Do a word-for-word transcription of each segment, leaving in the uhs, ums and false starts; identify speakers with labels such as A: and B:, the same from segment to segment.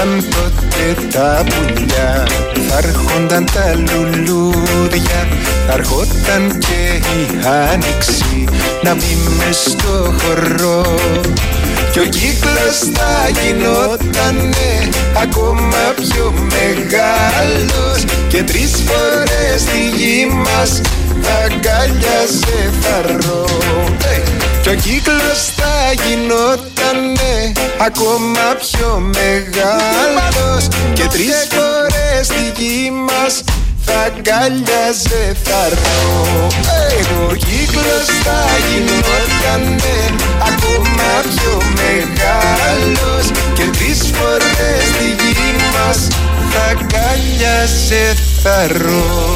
A: έρχονταν τότε τα πουλιά, θα έρχονταν τα λουλούδια, θα έρχονταν και η άνοιξη να μπει μες στο χορό. Κι ο κύκλος θα γινότανε ακόμα πιο μεγάλος και τρεις φορές τη γη μας θα αγκάλιαζε θαρρό. Hey! Κι ο κύκλος θα γινότανε ακόμα πιο μεγάλος και τρεις φορές τη γη μας θα αγκάλιαζε θαρρό. Hey! Ο κύκλος θα γινότανε ακόμα πιο μεγάλος και τρεις φορές τη γη μας θα αγκάλιαζε θαρρό.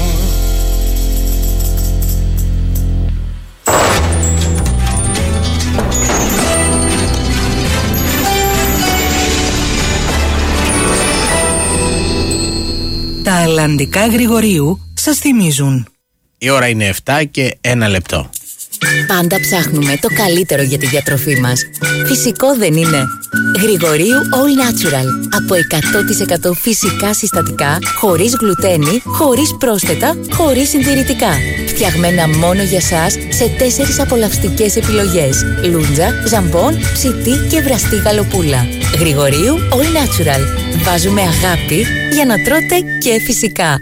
B: Τα αλλαντικά Γρηγορίου σας θυμίζουν.
C: Η ώρα είναι επτά και ένα λεπτό.
D: Πάντα ψάχνουμε το καλύτερο για τη διατροφή μας. Φυσικό δεν είναι? Γρηγορίου All Natural. Από εκατό τοις εκατό φυσικά συστατικά, χωρίς γλουτένι, χωρίς πρόσθετα, χωρίς συντηρητικά. Φτιαγμένα μόνο για σας σε τέσσερις απολαυστικές επιλογές: λούντζα, ζαμπόν, ψητή και βραστή γαλοπούλα. Γρηγορίου All Natural. Βάζουμε αγάπη για να τρώτε και φυσικά.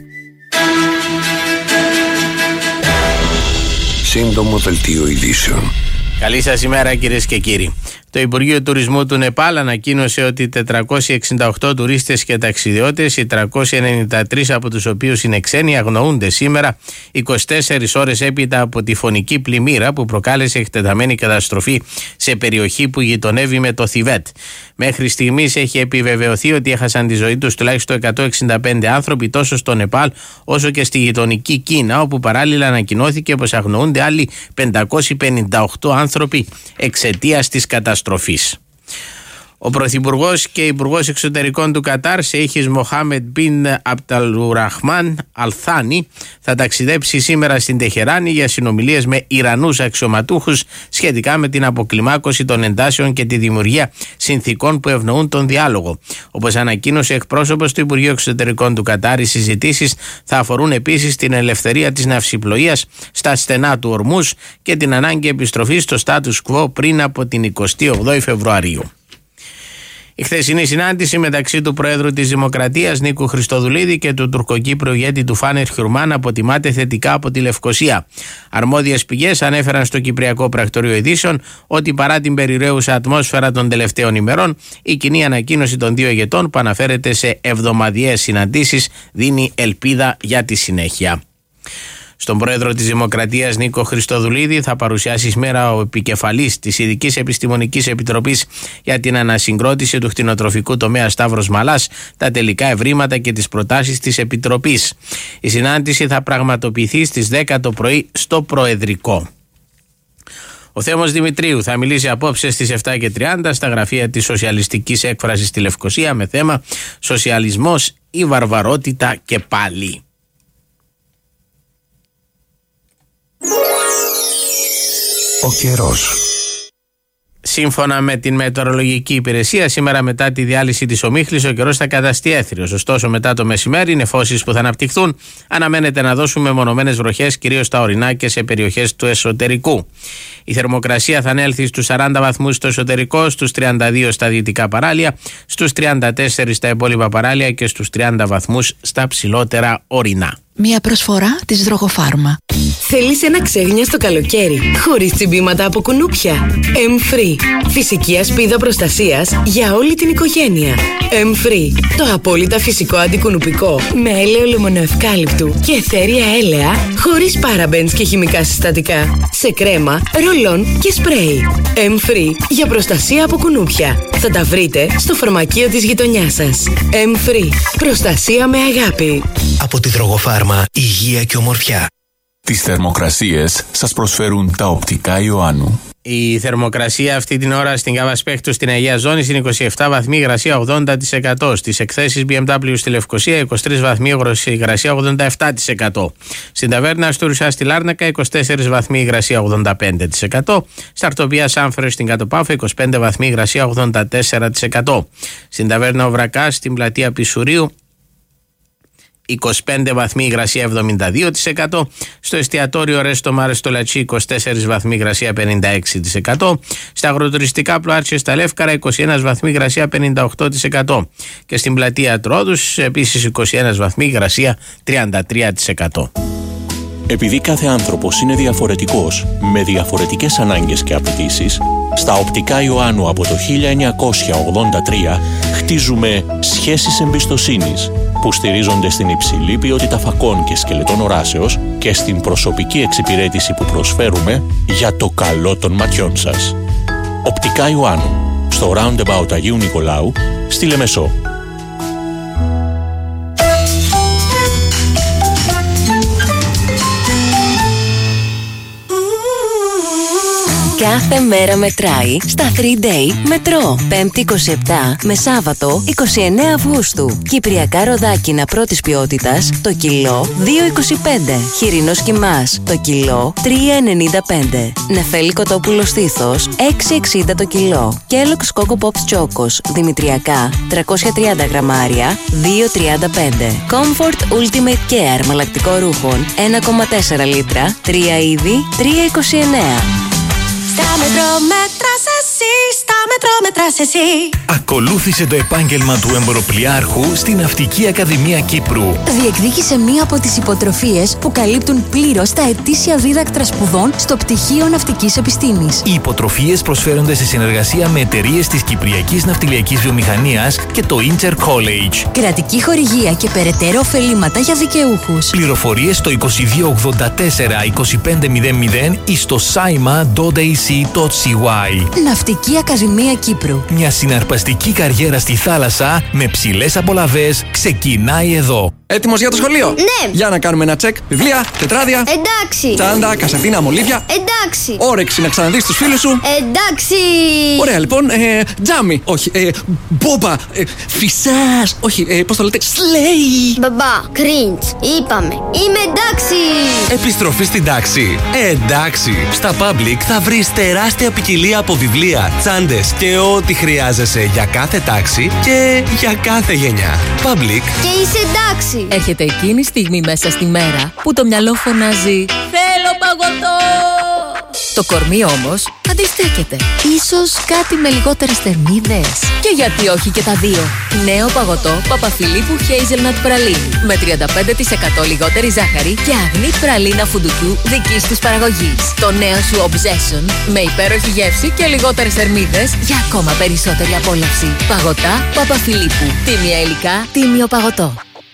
E: Σύντομο δελτίο ειδήσεων.
C: Καλή σας ημέρα κυρίες και κύριοι. Το Υπουργείο Τουρισμού του Νεπάλ ανακοίνωσε ότι τετρακόσιοι εξήντα οκτώ τουρίστες και ταξιδιώτες, οι τριακόσιοι ενενήντα τρεις από τους οποίους είναι ξένοι, αγνοούνται σήμερα, είκοσι τέσσερις ώρες έπειτα από τη φωνική πλημμύρα που προκάλεσε εκτεταμένη καταστροφή σε περιοχή που γειτονεύει με το Θιβέτ. Μέχρι στιγμής έχει επιβεβαιωθεί ότι έχασαν τη ζωή τους τουλάχιστον εκατόν εξήντα πέντε άνθρωποι τόσο στο Νεπάλ όσο και στη γειτονική Κίνα, όπου παράλληλα ανακοινώθηκε πως αγνοούνται άλλοι πεντακόσιοι πενήντα οκτώ άνθρωποι εξαιτίας της καταστροφής. Ο Πρωθυπουργός και Υπουργός Εξωτερικών του Κατάρ, Σέιχης Μοχάμεντ Μπιν Αμπταλουραχμάν Αλθάνι, θα ταξιδέψει σήμερα στην Τεχεράνη για συνομιλίες με Ιρανούς αξιωματούχους σχετικά με την αποκλιμάκωση των εντάσεων και τη δημιουργία συνθήκων που ευνοούν τον διάλογο. Όπως ανακοίνωσε εκπρόσωπος του Υπουργείου Εξωτερικών του Κατάρ, οι συζητήσεις θα αφορούν επίσης την ελευθερία της ναυσιπλοείας στα στενά του Ορμούς και την ανάγκη επιστροφής στο status quo πριν από την εικοστή ογδόη Φεβρουαρίου. Η χθεσινή συνάντηση μεταξύ του Προέδρου της Δημοκρατίας Νίκου Χριστοδουλίδη και του τουρκοκύπριου ηγέτη του Φάνερ Χιουρμάν αποτιμάται θετικά από τη Λευκοσία. Αρμόδιες πηγές ανέφεραν στο Κυπριακό Πρακτορείο Ειδήσεων ότι παρά την περιραίουσα ατμόσφαιρα των τελευταίων ημερών, η κοινή ανακοίνωση των δύο ηγετών που αναφέρεται σε εβδομαδιαίες συναντήσεις δίνει ελπίδα για τη συνέχεια. Στον Πρόεδρο της Δημοκρατίας Νίκο Χριστοδουλίδη θα παρουσιάσει σήμερα ο επικεφαλής της Ειδικής Επιστημονικής Επιτροπής για την Ανασυγκρότηση του Κτηνοτροφικού Τομέα Σταύρος Μαλάς τα τελικά ευρήματα και τις προτάσεις της Επιτροπής. Η συνάντηση θα πραγματοποιηθεί στις δέκα το πρωί στο Προεδρικό. Ο Θέμος Δημητρίου θα μιλήσει απόψε στις επτά και τριάντα στα γραφεία της Σοσιαλιστικής Έκφρασης στη Λευκοσία με θέμα «Σοσιαλισμός ή βαρβαρότητα και πάλι».
E: Ο καιρός.
C: Σύμφωνα με την μετεωρολογική υπηρεσία, σήμερα μετά τη διάλυση της ομίχλης, ο καιρός θα καταστεί έθριος. Ωστόσο, μετά το μεσημέρι, οι νεφώσεις που θα αναπτυχθούν αναμένεται να δώσουν μεμονωμένες βροχές, κυρίως στα ορεινά και σε περιοχές του εσωτερικού. Η θερμοκρασία θα ανέλθει στους σαράντα βαθμούς στο εσωτερικό, στους τριάντα δύο στα δυτικά παράλια, στους τριάντα τέσσερα στα υπόλοιπα παράλια και στους τριάντα βαθμούς στα ψηλότερα ορεινά.
F: Μια προσφορά της Δρογοφάρμα.
G: Θέλεις ένα ξέγνιαστο καλοκαίρι χωρίς τσιμπήματα από κουνούπια? Emfree. Φυσική ασπίδα προστασίας για όλη την οικογένεια. Emfree. Το απόλυτα φυσικό αντικουνουπικό με έλαιο λεμονοευκάλυπτου και αιθέρια έλαια χωρίς παραμπένς και χημικά συστατικά. Σε κρέμα, ρολόν και σπρέι. Emfree. Για προστασία από κουνούπια. Θα τα βρείτε στο φαρμακείο της γειτονιάς σας. Emfree. Προστασία με αγάπη.
H: Από τη Δρογοφάρμα, υγεία και ομορφιά.
I: Τις θερμοκρασίες σας προσφέρουν τα οπτικά Ιωάννου.
C: Η θερμοκρασία αυτή την ώρα στην Κάβα Σπέκτου στην Αγία Ζώνη είναι είκοσι επτά βαθμοί, υγρασία ογδόντα τοις εκατό. Στις εκθέσεις μπι εμ ντάμπλιου στη Λευκοσία είκοσι τρεις βαθμοί, υγρασία ογδόντα επτά τοις εκατό. Στην ταβέρνα Αστούρισα στη Λάρνακα είκοσι τέσσερις βαθμοί, υγρασία ογδόντα πέντε τοις εκατό. Στα Αρτοπία Σάμφρες στην Κατοπάφο είκοσι πέντε βαθμοί, υγρασία ογδόντα τέσσερα τοις εκατό. Στην ταβέρνα Οβρακά στην πλατεία Πισουρίου είκοσι πέντε βαθμοί, υγρασία εβδομήντα δύο τοις εκατό. Στο εστιατόριο Ρέστο Μάρε στο Λατσί είκοσι τέσσερις βαθμοί, υγρασία πενήντα έξι τοις εκατό. Στα αγροτουριστικά Πλοάρτσια στα Λεύκαρα είκοσι ένα βαθμοί, υγρασία πενήντα οκτώ τοις εκατό. Και στην πλατεία Τρόδους επίσης είκοσι ένα βαθμοί, υγρασία τριάντα τρία τοις εκατό.
H: Επειδή κάθε άνθρωπος είναι διαφορετικός, με διαφορετικές ανάγκες και απαιτήσεις, στα Οπτικά Ιωάννου από το χίλια εννιακόσια ογδόντα τρία χτίζουμε σχέσεις εμπιστοσύνης που στηρίζονται στην υψηλή ποιότητα φακών και σκελετών οράσεως και στην προσωπική εξυπηρέτηση που προσφέρουμε για το καλό των ματιών σας. Οπτικά Ιωάννου, στο Roundabout Αγίου Νικολάου, στη Λεμεσό.
D: Κάθε μέρα μετράει στα θρι ντέι Μετρό. Πέμπτη είκοσι επτά με Σάββατο είκοσι εννέα Αυγούστου. Κυπριακά ροδάκινα πρώτης ποιότητας το κιλό δύο είκοσι πέντε. Χοιρινός κιμάς το κιλό τρία ενενήντα πέντε. Νεφέλη κοτόπουλο στήθος έξι εξήντα το κιλό. Kellogg's Coco Pops Chocos δημητριακά τριακόσια τριάντα γραμμάρια δύο τριάντα πέντε. Comfort Ultimate Care μαλακτικό ρούχων ένα κόμμα τέσσερα λίτρα τρία είδη τρία είκοσι εννέα.
I: Στα μετρό μέτρας εσύ, στα μετρό μέτρας εσύ.
J: Ακολούθησε το επάγγελμα του εμποροπλιάρχου στην Ναυτική Ακαδημία Κύπρου.
F: Διεκδίκησε μία από τις υποτροφίες που καλύπτουν πλήρως τα ετήσια δίδακτρα σπουδών στο Πτυχίο Ναυτικής Επιστήμης.
J: Οι υποτροφίες προσφέρονται σε συνεργασία με εταιρείες της Κυπριακής Ναυτιλιακής Βιομηχανίας και το Inter College.
F: Κρατική χορηγία και περαιτέρω ωφελήματα για δικαιούχους.
J: Πληροφορίες στο είκοσι δύο ογδόντα τέσσερα είκοσι πέντε μηδέν μηδέν ή στο σάιμα τελεία έι σι τελεία σι γουάι.
F: Ναυτική Ακαδημία Κύπρου.
J: Μια συναρπαστική καριέρα στη θάλασσα με ψηλές απολαβές ξεκινάει εδώ.
K: Έτοιμος για το σχολείο?
I: Ναι.
K: Για να κάνουμε ένα τσεκ. Βιβλία, τετράδια.
I: Εντάξει.
K: Τσάντα, κασετίνα, μολύβια.
I: Εντάξει.
K: Όρεξη να ξαναδείς τους φίλους σου.
I: Εντάξει.
K: Ωραία, λοιπόν. Ε, τζάμι. Όχι. Ε, μπόμπα. Ε, φυσάς. Όχι. Ε, πώς το λέτε? Σλέι.
I: Μπαμπά. Κριντς. Είπαμε. Είμαι εντάξει.
L: Επιστροφή στην τάξη. Ε, εντάξει. Στα Public θα βρεις τεράστια ποικιλία από βιβλία, τσάντες και ό,τι χρειάζεσαι για κάθε τάξη και για κάθε γενιά. Public.
I: Και είσαι εντάξει.
M: Έρχεται εκείνη η στιγμή μέσα στη μέρα που το μυαλό φωνάζει «Θέλω παγωτό!» Το κορμί όμως αντιστέκεται. Ίσως κάτι με λιγότερες θερμίδες. Και γιατί όχι και τα δύο. Νέο παγωτό Παπαφιλίππου Hazelnut Πραλίνη. Με τριάντα πέντε τοις εκατό λιγότερη ζάχαρη και αγνή πραλίνα φουντουκιού δικής τους παραγωγής. Το νέο σου Obsession με υπέροχη γεύση και λιγότερες θερμίδες για ακόμα περισσότερη απόλαυση. Παγωτά Παπαφιλίππου. Τίμια υλικά, τίμιο παγωτό.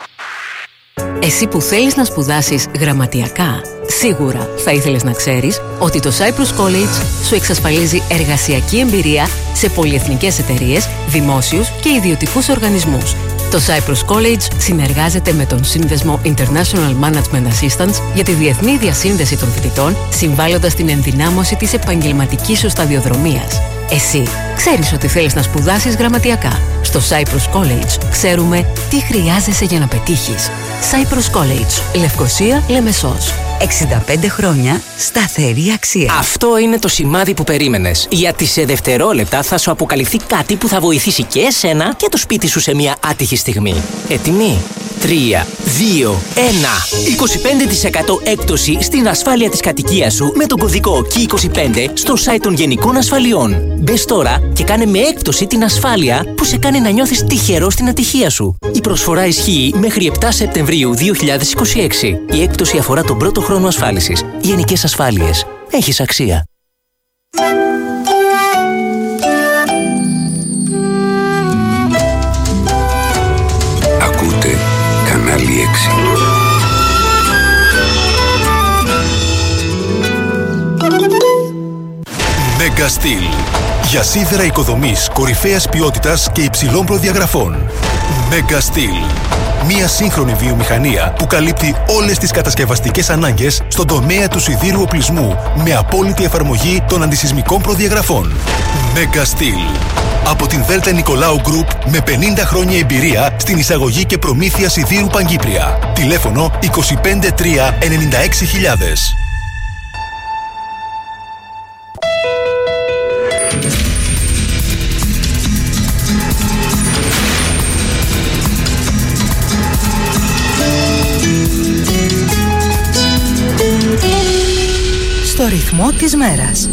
M: Εσύ που θέλεις να σπουδάσεις γραμματιακά, σίγουρα θα ήθελες να ξέρεις ότι το Cyprus College σου εξασφαλίζει εργασιακή εμπειρία σε πολυεθνικές εταιρείες, δημόσιους και ιδιωτικούς οργανισμούς. Το Cyprus College συνεργάζεται με τον Σύνδεσμο International Management Assistance για τη διεθνή διασύνδεση των φοιτητών, συμβάλλοντας στην ενδυνάμωση της επαγγελματικής σου σταδιοδρομίας. Εσύ ξέρεις ότι θέλεις να σπουδάσεις γραμματιακά. Στο Cyprus College ξέρουμε τι χρειάζεσαι για να πετύχεις. Cyprus College, Λευκοσία, Λεμεσός.
N: εξήντα πέντε χρόνια σταθερή αξία.
O: Αυτό είναι το σημάδι που περίμενες. Γιατί σε δευτερόλεπτα θα σου αποκαλυφθεί κάτι που θα βοηθήσει και εσένα και το σπίτι σου σε μια άτυχη στιγμή. Έτοιμοι? τρία, δύο, ένα. είκοσι πέντε τοις εκατό έκπτωση στην ασφάλεια της κατοικίας σου με τον κωδικό κέι είκοσι πέντε στο site των Γενικών Ασφαλιών. Μπες τώρα και κάνε με έκπτωση την ασφάλεια που σε κάνει να νιώθεις τυχερό στην ατυχία σου. Η προσφορά ισχύει μέχρι επτά Σεπτεμβρίου δύο χιλιάδες είκοσι έξι. Η έκπτωση αφορά τον πρώτο χρόνο ασφάλισης. Γενικές Ασφάλειες. Έχεις αξία.
E: Ακούτε κανάλι έξι.
P: Mega Steel. Για σίδερα οικοδομής κορυφαίας ποιότητας και υψηλών προδιαγραφών. Megastil. Μία σύγχρονη βιομηχανία που καλύπτει όλες τις κατασκευαστικές ανάγκες στον τομέα του σιδήρου οπλισμού με απόλυτη εφαρμογή των αντισυσμικών προδιαγραφών. Megastil. Από την Δέλτα Νικολάου Γκρουπ με πενήντα χρόνια εμπειρία στην εισαγωγή και προμήθεια σιδήρου Παγκύπρια. Τηλέφωνο είκοσι πέντε τρία ενενήντα έξι χιλιάδες.
B: Στο ρυθμό της μέρας.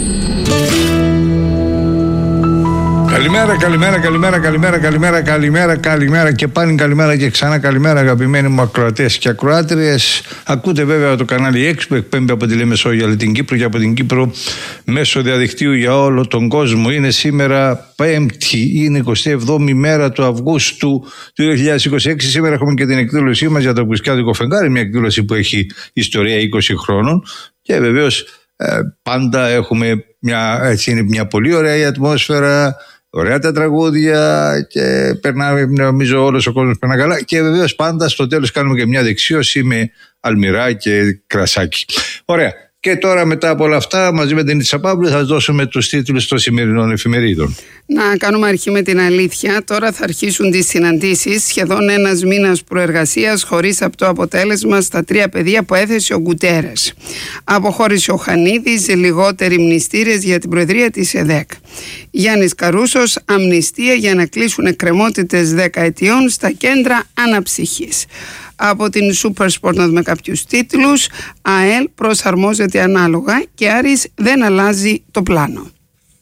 Q: Καλημέρα, καλημέρα, καλημέρα, καλημέρα, καλημέρα, καλημέρα, καλημέρα και πάλι καλημέρα και ξανά καλημέρα, αγαπημένοι μου ακροατές και ακροάτριες. Ακούτε βέβαια το κανάλι έξι που εκπέμπει από τη Λεμεσό για την Κύπρο και από την Κύπρο μέσω διαδικτύου για όλο τον κόσμο. Είναι σήμερα Πέμπτη, είναι εικοστή εβδόμη μέρα του Αυγούστου του δύο χιλιάδες είκοσι έξι. Σήμερα έχουμε και την εκδήλωσή μας για το Αυγουστιάδικο Φεγγάρι, μια εκδήλωση που έχει ιστορία είκοσι χρόνων και βεβαίως ε, πάντα έχουμε μια, έτσι είναι μια πολύ ωραία η ατμόσφαιρα. Ωραία τα τραγούδια και περνάμε, νομίζω όλος ο κόσμος περνά καλά και βεβαίως πάντα στο τέλος κάνουμε και μια δεξίωση με αλμυρά και κρασάκι. Ωραία. Και τώρα μετά από όλα αυτά μαζί με την Νίτσα Παύλου θα δώσουμε τους τίτλους των σημερινών εφημερίδων.
R: Να κάνουμε αρχή με την αλήθεια. Τώρα θα αρχίσουν τις συναντήσεις, σχεδόν ένας μήνας προεργασίας χωρίς αυτό αποτέλεσμα στα τρία πεδία που έθεσε ο Γκουτέρες. Αποχώρησε ο Χανίδης, λιγότεροι μνηστήρες για την προεδρία της ΕΔΕΚ. Γιάννης Καρούσος, αμνηστία για να κλείσουν εκκρεμότητες δέκα ετιών στα κέντρα αναψυχής. Από την Super Sport να δούμε κάποιους τίτλους. ΑΕΛ προσαρμόζεται ανάλογα και Άρης δεν αλλάζει το πλάνο.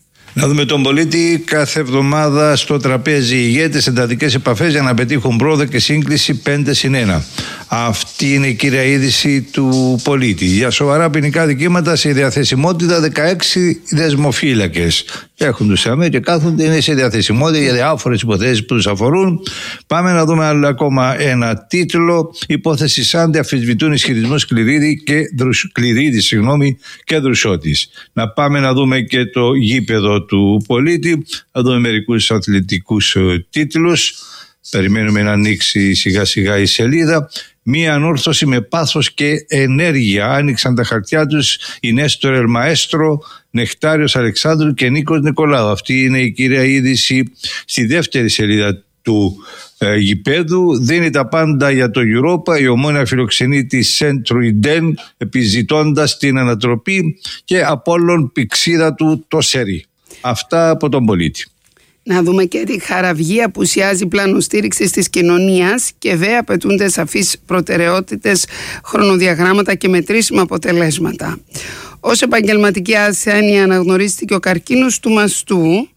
Q: Να δούμε τον Πολίτη. Κάθε εβδομάδα στο τραπέζι οι ηγέτες εντατικές επαφές για να πετύχουν πρόοδο και σύγκληση πέντε συν ένα. Αυτή είναι η κύρια είδηση του Πολίτη. Για σοβαρά ποινικά δικήματα σε διαθεσιμότητα δεκαέξι δεσμοφύλακες. Έχουν τους ΑΜΕ και κάθονται, είναι σε διαθεσιμότητα για διάφορες υποθέσεις που τους αφορούν. Πάμε να δούμε άλλο ακόμα ένα τίτλο. Υπόθεση Σάντε αφισβητούν ισχυρισμούς Κληρίδη και, Δρουσ... Κληρίδη, συγγνώμη, και Δρουσότης. Να πάμε να δούμε και το γήπεδο του Πολίτη. Να δούμε μερικούς αθλητικούς τίτλους. Περιμένουμε να ανοίξει σιγά σιγά η σελίδα. Μία ανόρθωση με πάθος και ενέργεια. Άνοιξαν τα χαρτιά τους η Νέστορ Ελμαέστρο, Νεκτάριος Αλεξάνδρου και Νίκος Νικολάου. Αυτή είναι η κύρια είδηση στη δεύτερη σελίδα του ε, γηπέδου. Δίνει τα πάντα για το Europa. Η Ομόνοια φιλοξενεί τη Σεντρουιντέν επιζητώντας την ανατροπή και Απόλλων πηξίδα του το Σερί. Αυτά από τον Πολίτη.
R: Να δούμε και τη Χαραυγή. Απουσιάζει πλάνο στήριξης της κοινωνίας και δε απαιτούνται σαφείς προτεραιότητες, χρονοδιαγράμματα και μετρήσιμα αποτελέσματα. Ως επαγγελματική ασθένεια αναγνωρίστηκε ο καρκίνος του μαστού.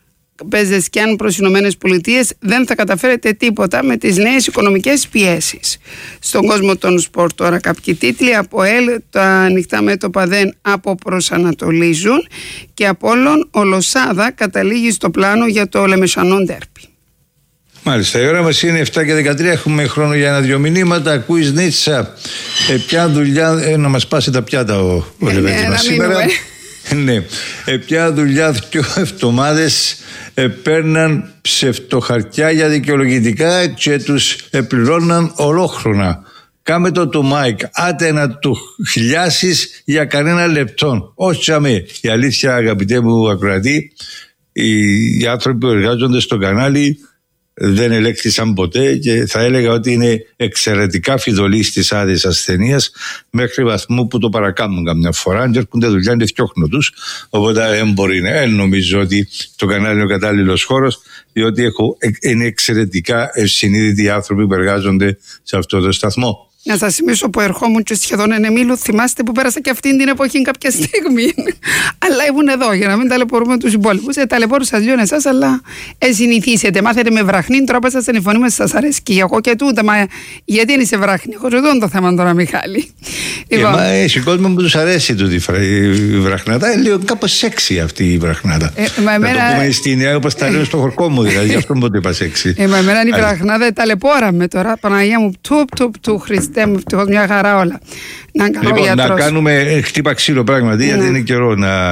R: Παίζες και αν προς Ηνωμένες Πολιτείες δεν θα καταφέρετε τίποτα με τις νέες οικονομικές πιέσεις. Στον κόσμο των σπορ τώρα κάποιοι τίτλοι. Από ΕΛ τα ανοιχτά μέτωπα δεν αποπροσανατολίζουν και από όλων ο Λοσάδα καταλήγει στο πλάνο για το Λεμεσανόν Ντέρπι.
Q: Μάλιστα, η ώρα μας είναι επτά και δεκατρία. Έχουμε χρόνο για ένα-δυο μηνύματα. Ακούεις Νίτσα, ε, ποια δουλειά, ε, να μας πάσει τα πιάτα ο, ο ε, Λεβέντης μας σήμερα. Ναι, ε, ποια δουλειά δύο εβδομάδες ε, παίρναν ψευτοχαρτιά για δικαιολογητικά και τους ε, πληρώναν ολόχρονα. Κάμε το του Μάικ, άτε να του χιλιάσεις για κανένα λεπτό. Όχι αμέ. Η αλήθεια, αγαπητέ μου ακροατή, οι, οι άνθρωποι που εργάζονται στο κανάλι δεν ελέγχθησαν ποτέ και θα έλεγα ότι είναι εξαιρετικά φιδωλοί στις άδειες ασθενείας μέχρι βαθμού που το παρακάμουν καμιά φορά. Αν έρχονται δουλειά είναι φτιόχνο τους, οπότε δεν μπορεί να νομίζω ότι το κανάλι είναι ο κατάλληλος χώρος, διότι έχω, είναι εξαιρετικά ευσυνείδητοι άνθρωποι που εργάζονται σε αυτό το σταθμό.
R: Να σας θυμίσω που ερχόμουν και σχεδόν ενεμίλου, θυμάστε που πέρασα και αυτήν την εποχή κάποια στιγμή. Αλλά ήμουν εδώ για να μην ταλαιπωρούμε τους υπόλοιπους. Ε, ταλαιπώρουσα λίγο εσάς, αλλά ε, συνηθίσετε. Μάθετε με βραχνή, τώρα πας στην φωνή μας, σας αρέσει και εγώ και τούτα. Μα γιατί είναι σε βραχνή, έχω εδώ το θέμα τώρα, Μιχάλη.
Q: Λοιπόν. Μα έχει κόσμο που τους αρέσει τούτη η βραχνάτα. Είναι λίγο κάπως σεξι αυτή η βραχνάτα. Ε, μα εμένα... Να το πούμε στην ιδέα όπως τα λέω στο χορκό μου, δηλαδή. Γι' αυτό μου το είπα σεξι.
R: Ε, μα εμένα η βραχνάτα ταλαιπώραμε τώρα. Παναγία μου, τουπ, τουπ, του Χριστέ μου, ευτυχώς μια χαρά όλα. Να,
Q: λοιπόν, να κάνουμε χτύπα ξύλο πράγματι, ναι. Γιατί είναι καιρό να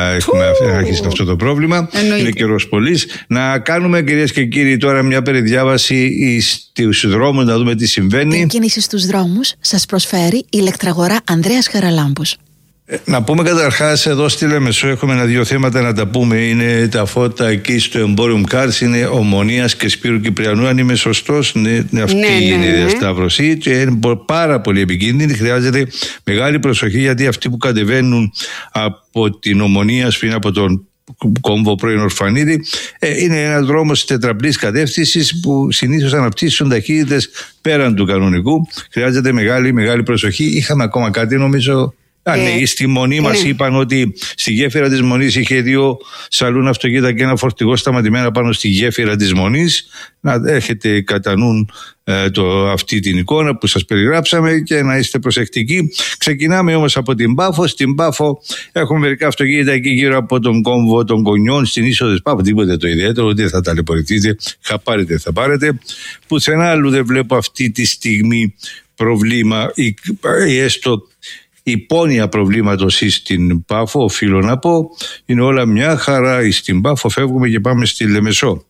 Q: έχουμε αρχίσει αυτό το πρόβλημα. Εννοείται. Είναι καιρός πολύς. Να κάνουμε, κυρίες και κύριοι, τώρα μια περιδιάβαση στους δρόμους, να δούμε τι συμβαίνει.
B: Την κίνηση στους δρόμους σας προσφέρει η ηλεκτραγορά Ανδρέας Χαραλάμπους.
Q: Να πούμε καταρχάς, εδώ στη Λεμεσό έχουμε ένα-δύο θέματα να τα πούμε. Είναι τα φώτα εκεί στο Emporium Cars, είναι Ομονίας και Σπύρου Κυπριανού. Αν είμαι σωστός, ναι, αυτή ναι, ναι, είναι η διασταύρωση και είναι πάρα πολύ επικίνδυνη. Χρειάζεται μεγάλη προσοχή, γιατί αυτοί που κατεβαίνουν από την Ομονία, πριν από τον κόμβο πρώην Ορφανίδη, ε, είναι ένας δρόμος τετραπλής κατεύθυνσης που συνήθως αναπτύσσουν ταχύτητες πέραν του κανονικού. Χρειάζεται μεγάλη, μεγάλη προσοχή. Είχαμε ακόμα κάτι, νομίζω. Α, ναι, ε, στη Μονή ε, μας είπαν ότι στη γέφυρα της Μονής είχε δύο σαλούν αυτοκίνητα και ένα φορτηγό σταματημένα πάνω στη γέφυρα της Μονής. Να έχετε κατά νου ε, το, αυτή την εικόνα που σας περιγράψαμε και να είστε προσεκτικοί. Ξεκινάμε όμως από την Πάφο. Στην Πάφο έχουμε μερικά αυτοκίνητα εκεί γύρω από τον κόμβο των Κονιών, στην είσοδο της Πάφο. Τίποτε το ιδιαίτερο, ούτε θα ταλαιπωρηθείτε, θα πάρετε, θα πάρετε. Πουθενά άλλου δεν βλέπω αυτή τη στιγμή προβλήμα ή, ή έστω υπόνοια προβλήματος στην Πάφο, οφείλω να πω. Είναι όλα μια χαρά. Στην Πάφο φεύγουμε και πάμε στη Λεμεσό.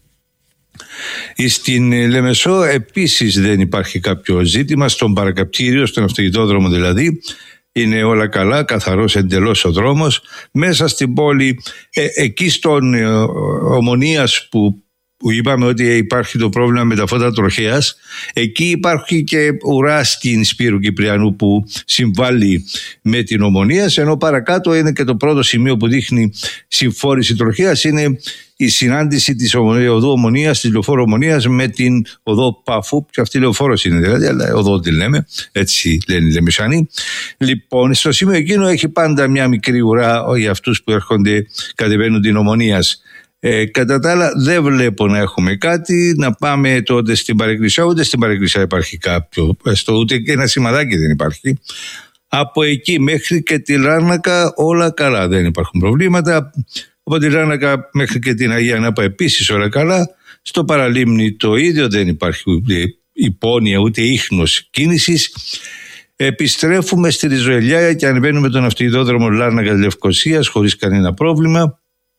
Q: Στην Λεμεσό επίσης δεν υπάρχει κάποιο ζήτημα. Στον παρακαπτήριο, στον αυτοκινητόδρομο δηλαδή, είναι όλα καλά, καθαρός εντελώς ο δρόμος. Μέσα στην πόλη, ε, εκεί στον ε, Ομονίας που που είπαμε ότι υπάρχει το πρόβλημα με τα φώτα τροχέας, εκεί υπάρχει και ουρά στην Σπύρου Κυπριανού που συμβάλλει με την Ομονία, ενώ παρακάτω είναι και το πρώτο σημείο που δείχνει συμφόρηση τροχέας, είναι η συνάντηση της οδού Ομονίας, της λεωφόρου Ομονίας με την οδό Πάφου, και αυτή η λεωφόρος είναι δηλαδή, αλλά οδό τη λέμε, έτσι λένε οι Λεμεσανοί. Λοιπόν, στο σημείο εκείνο έχει πάντα μια μικρή ουρά για αυτούς που έρχονται, κατεβαίνουν την Ομονίας. Ε, κατά τα άλλα δεν βλέπω να έχουμε κάτι. Να πάμε τότε στην Παρεκκλησιά. Ούτε στην Παρεκκλησιά υπάρχει κάποιο, έστω, ούτε και ένα σημαδάκι δεν υπάρχει. Από εκεί μέχρι και τη Λάρνακα όλα καλά, δεν υπάρχουν προβλήματα. Από τη Λάρνακα μέχρι και την Αγία Νάπα επίσης όλα καλά. Στο Παραλίμνη το ίδιο, δεν υπάρχει ούτε υπόνοια ούτε ίχνος κίνησης. Επιστρέφουμε στη Ριζοελιά και ανεβαίνουμε τον αυτοκινητόδρομο Λάρνακα Λευκωσίας χωρίς κανένα πρόβλημα.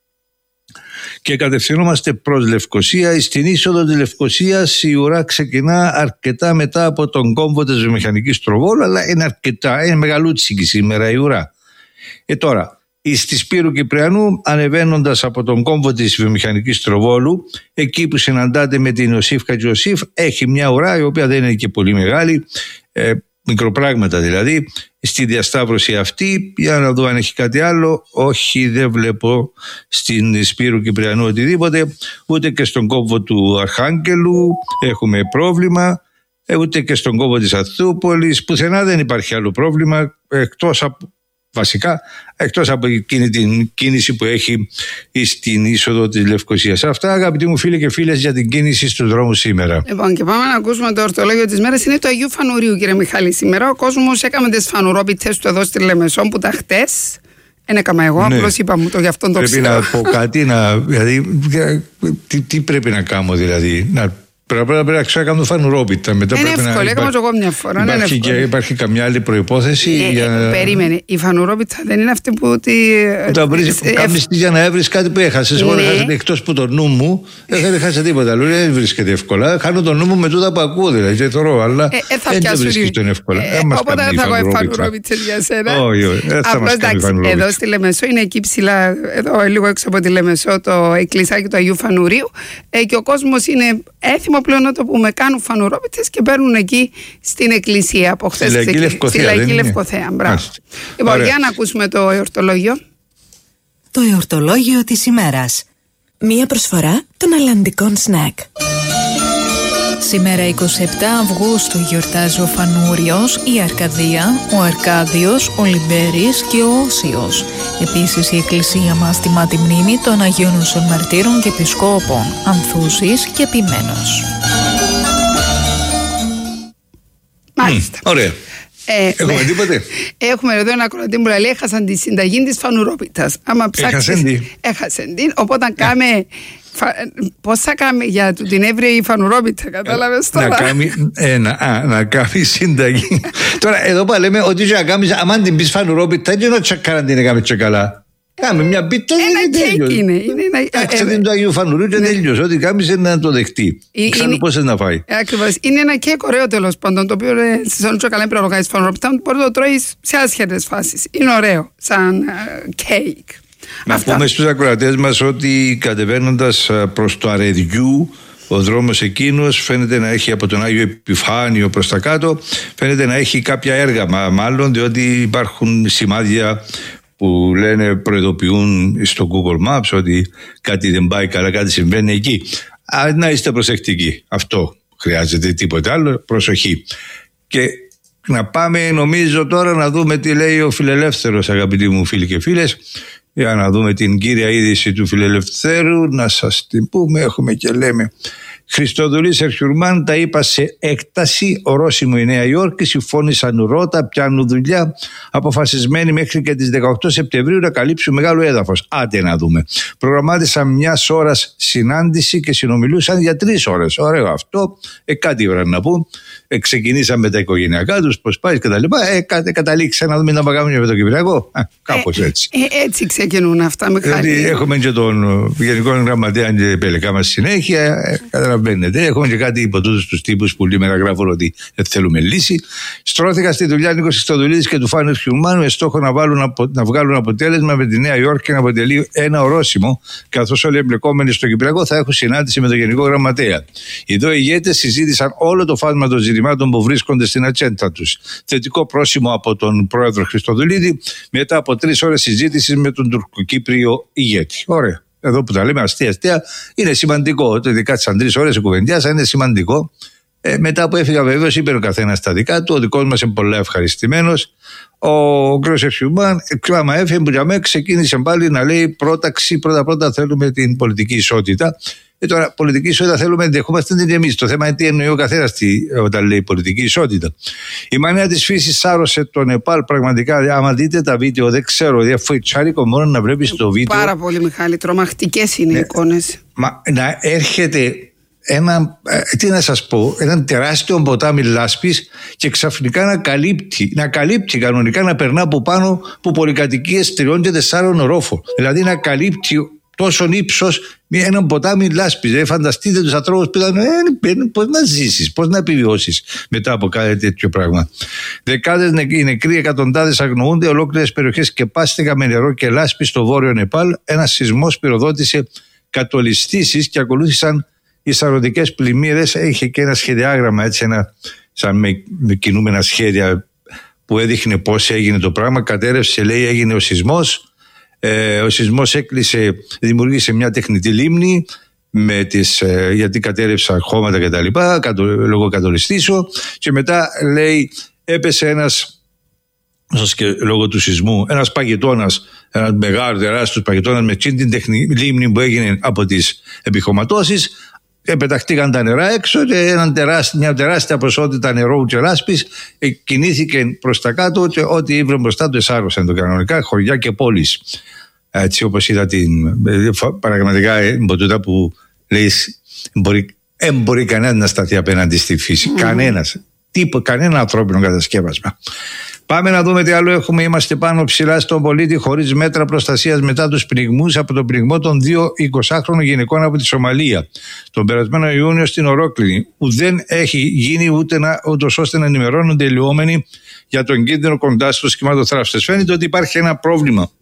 Q: Και κατευθυνόμαστε προς Λευκωσία. Στην είσοδο της Λευκωσίας η ουρά ξεκινά αρκετά μετά από τον κόμβο της βιομηχανικής Τροβόλου, αλλά είναι αρκετά, είναι μεγαλούτσικη σήμερα η ουρά. Και τώρα, στη Σπύρου Κυπριανού, ανεβαίνοντας από τον κόμβο της βιομηχανικής Τροβόλου, εκεί που συναντάτε με την Ιωσήφ Χατζιωσήφ, έχει μια ουρά η οποία δεν είναι και πολύ μεγάλη, ε, μικροπράγματα δηλαδή. Στη διασταύρωση αυτή, για να δω αν έχει κάτι άλλο. Όχι, δεν βλέπω στην Σπύρου Κυπριανού οτιδήποτε. Ούτε και στον κόμβο του Αρχάγγελου έχουμε πρόβλημα, ούτε και στον κόμβο της Αθούπολης. Πουθενά δεν υπάρχει άλλο πρόβλημα, εκτός από, βασικά, εκτός από εκείνη την κίνηση που έχει στην είσοδο της Λευκωσίας. Αυτά, αγαπητοί μου φίλοι και φίλες, για την κίνηση στους δρόμους σήμερα.
R: Λοιπόν, και πάμε να ακούσουμε το ορθολόγιο της μέρας. Είναι του Αγίου Φανουρίου, κύριε Μιχάλη. Σήμερα ο κόσμος έκαμε τις φανουρόπιτες του εδώ στη Λεμεσό, που τα χτες δεν έκαμα εγώ, ναι. Απλώς είπα μου το, γι' αυτόν το ξέρω.
Q: Πρέπει να πω κάτι, να, δηλαδή, τι, τι πρέπει να κάνω δηλαδή, να Πρέπει να ξεκάνουν φανουρόπιτα. Μετά
R: είναι
Q: πρέπει
R: εύκολο, έκανα εγώ μια φορά.
Q: Υπάρχει, και, υπάρχει καμιά άλλη προϋπόθεση.
R: Ε,
Q: για...
R: Περίμενε. Η φανουρόπιτα δεν είναι αυτή που. Τη...
Q: Που βρεις, ε, κάνεις ε, για να έβρεις κάτι που έχασες. Εγώ ναι. δεν έχασα εκτός που το νου μου. Δεν έχασα τίποτα. Λέω δεν βρίσκεται εύκολα. Χάνω το νου μου με τούτα που ακούω δηλαδή. Και θωρώ, αλλά
R: ε, ε,
Q: δεν βρίσκεις τον εύκολα.
R: Ε, οπότε δεν θα έχω φανουρόπιτες για σένα.
Q: Όχι, όχι. Απλώς εντάξει,
R: εδώ στη Λεμεσό είναι εκεί ψηλά, εδώ λίγο έξω από τη Λεμεσό, το εκκλησάκι του Αγίου Φανουρίου. Και ο κόσμος είναι έθιμο πλέον να το πούμε. Κάνουν φανουρόπιτες και παίρνουν εκεί στην εκκλησία από χθες.
Q: Στη
R: Λαϊκή Λευκοθέα. Μπράβο. Λοιπόν, για να ακούσουμε το εορτολόγιο.
B: Το εορτολόγιο της ημέρας. Μία προσφορά των αλλαντικών σνακ. Σήμερα εικοστή εβδόμη Αυγούστου γιορτάζει ο Φανούριος, η Αρκαδία, ο Αρκάδιος, ο Λιμπέρης και ο Όσιος. Επίσης η Εκκλησία μας τιμά τη μνήμη των Αγίων Ουσών Μαρτύρων και Επισκόπων, Ανθούσης και Επιμένος.
R: Μάλιστα.
Q: Mm, ωραία. Ε, έχουμε ναι. τίποτε.
R: Έχουμε εδώ ένα ακροατή που λέει: έχασαν τη συνταγή της φανουρόπιτας. Άμα ψάξεις. Έχασαν την. Οπότε κάμε. Φα... Πώς θα κάνουμε για την έβραιη φανουρόπιτα, κατάλαβες τώρα.
Q: Να κάνει, ε, να, α, να κάνει συνταγή. Τώρα εδώ πάλι λέμε ότι να κάνεις, άμα την πεις φανουρόπιτα, δεν είναι ότι την έκαμε και καλά. Κάμε μια πίτα
R: και τέλειωσε. Είναι, είναι ένα
Q: κέικ. Το Αγίου Φανουρίου και τέλειωσε. Ό,τι κάμισε να το δεχτεί. Ξέρω πώς να φάει.
R: Ακριβώς. Είναι ένα κέικ ωραίο τέλος πάντων. Το οποίο σε όλους καλά προλογάεις φανουροπιτά μπορεί να το τρώεις σε άσχετες φάσεις. Είναι ωραίο σαν κέικ.
Q: Να Αυτά. πούμε στους ακροατές μας ότι κατεβαίνοντας προς το Αρεδιού, ο δρόμος εκείνος φαίνεται να έχει από τον Άγιο Επιφάνιο προς τα κάτω, φαίνεται να έχει κάποια έργα μάλλον, διότι υπάρχουν σημάδια που λένε, προειδοποιούν στο Google Maps ότι κάτι δεν πάει καλά, κάτι συμβαίνει εκεί. Α, να είστε προσεκτικοί. Αυτό χρειάζεται, τίποτε άλλο. Προσοχή. Και να πάμε νομίζω τώρα να δούμε τι λέει ο Φιλελεύθερος, αγαπητοί μου φίλοι και φίλες. Για να δούμε την κύρια είδηση του Φιλελευθέρου, να σας την πούμε, έχουμε και λέμε. Χριστοδουλής Ερχιουρμάν τα είπα σε έκταση, ορόσημο η Νέα Υόρκη, συμφώνησαν ρότα, πιάνουν δουλειά, αποφασισμένοι μέχρι και τις δεκαοκτώ Σεπτεμβρίου να καλύψουν μεγάλο έδαφος. Άντε να δούμε. Προγραμμάτισαν μιας ώρας συνάντηση και συνομιλούσαν για τρεις ώρες. Ωραίο αυτό, ε, κάτι ώρα να πούν. Ε, ξεκινήσαν με τα οικογενειακά τους, πώς πάει και τα λοιπά. Ε, κα, καταλήξαν να δούμε να παγάμε με το Κυπριακό. Ε, κάπως έτσι.
R: Ε, ε, έτσι ξεκινούν αυτά με χάρη.
Q: Δηλαδή, έχουμε και τον Γενικό Γραμματέα και Πελεκά μας συνέχεια. Ε, καταλαβαίνετε. Έχουμε και κάτι υπό τούτους τους τύπους που σήμερα γράφουν ότι δεν θέλουμε λύση. Στρώθηκα στη δουλειά Νίκος Χριστοδουλίδης και του Φάνου Χιουμάνου με στόχο να, βάλουν, να βγάλουν αποτέλεσμα με τη Νέα Υόρκη και να αποτελεί ένα ορόσημο, καθώς όλοι οι εμπλεκόμενοι στο Κυπριακό θα έχουν συνάντηση με τον Γενικό Γραμματέα. Οι δύο ηγέτες συζήτησαν όλο το φάσμα των ζητημάτων που βρίσκονται στην ατζέντα τους. Θετικό πρόσημο από τον πρόεδρο Χριστοδουλίδη μετά από τρεις ώρες συζήτησης με τον τουρκοκύπριο ηγέτη. Ωραία. Εδώ που τα λέμε αστεία-αστεία, είναι σημαντικό. Ειδικά τις τρεις ώρες κουβεντιάσα είναι σημαντικό. Ε, μετά που έφυγα, βεβαίως, είπε ο καθένας τα δικά του. Ο δικός μας είναι πολύ ευχαριστημένος. Ο κ. Ερχιουρμάν, άμα έφυγε, που για μένα ξεκίνησε πάλι να λέει πρόταξη. Πρώτα-πρώτα θέλουμε την πολιτική ισότητα. Ε, τώρα, πολιτική ισότητα θέλουμε, δεχόμαστε την εμείς. Το θέμα είναι τι εννοεί ο καθένας όταν λέει πολιτική ισότητα. Η μανία της φύσης σάρωσε το Νεπάλ. Πραγματικά, άμα δείτε τα βίντεο, δεν ξέρω, διαφοητσάρικο μόνο να βλέπεις το βίντεο.
R: Πάρα πολύ, Μιχάλη, τρομακτικές είναι οι ναι, εικόνες.
Q: Μα να έρχεται ένα, τι να σας πω, έναν τεράστιο ποτάμι λάσπης και ξαφνικά να καλύπτει, να καλύπτει κανονικά, να περνά από πάνω από πολυκατοικίες τριών και τεσσάρων ορόφων. Δηλαδή να καλύπτει τόσον ύψος έναν ποτάμι λάσπης. Ε, φανταστείτε τους ανθρώπους που ήταν, ε, πώς να ζήσεις, πώς να επιβιώσεις μετά από κάτι τέτοιο πράγμα. Δεκάδες οι νεκροί, εκατοντάδες αγνοούνται, ολόκληρες περιοχές σκεπάστηκαν με νερό και λάσπη στο βόρειο Νεπάλ. Ένας σεισμός πυροδότησε κατολιστήσεις και ακολούθησαν οι σαρωτικές πλημμύρες. Είχε και ένα σχεδιάγραμμα, έτσι, ένα, σαν με, με κινούμενα σχέδια που έδειχνε πώς έγινε το πράγμα. Κατέρευσε, λέει, έγινε ο σεισμός. Ε, ο σεισμός έκλεισε, δημιούργησε μια τεχνητή λίμνη με τις, ε, γιατί κατέρευσαν χώματα και τα λοιπά, κατω, λόγω κατολιστήσεων, και μετά, λέει, έπεσε ένας, και λόγω του σεισμού, ένας παγετώνας, ένας μεγάλος τεράστιος παγετώνας με την τεχνητή λίμνη που έγινε από τις επιχωματώσεις. Επεταχτήκαν τα νερά έξω και έναν τεράστι, μια τεράστια ποσότητα νερού και λάσπης ε, κινήθηκε προς τα κάτω και ό,τι ήβρε μπροστά του εσάρωσαν το κανονικά, χωριά και πόλεις. Έτσι, όπως είδα την ε, πραγματικά ε, μποτούτα που λέει μπορεί, ε, μπορεί κανένας να σταθεί απέναντι στη φύση. Mm. Κανένας. Τίπο, κανένα ανθρώπινο κατασκεύασμα. Πάμε να δούμε τι άλλο έχουμε. Είμαστε πάνω ψηλά στον πολίτη χωρίς μέτρα προστασίας μετά τους πνιγμούς από τον πνιγμό των δύο εικοσάχρονων γυναικών από τη Σομαλία τον περασμένο Ιούνιο στην Ορόκληνη, που δεν έχει γίνει ούτε να, ούτως ώστε να ενημερώνονται οι λιόμενοι για τον κίνδυνο κοντά στους κυματοθράφστες. Φαίνεται ότι υπάρχει ένα πρόβλημα,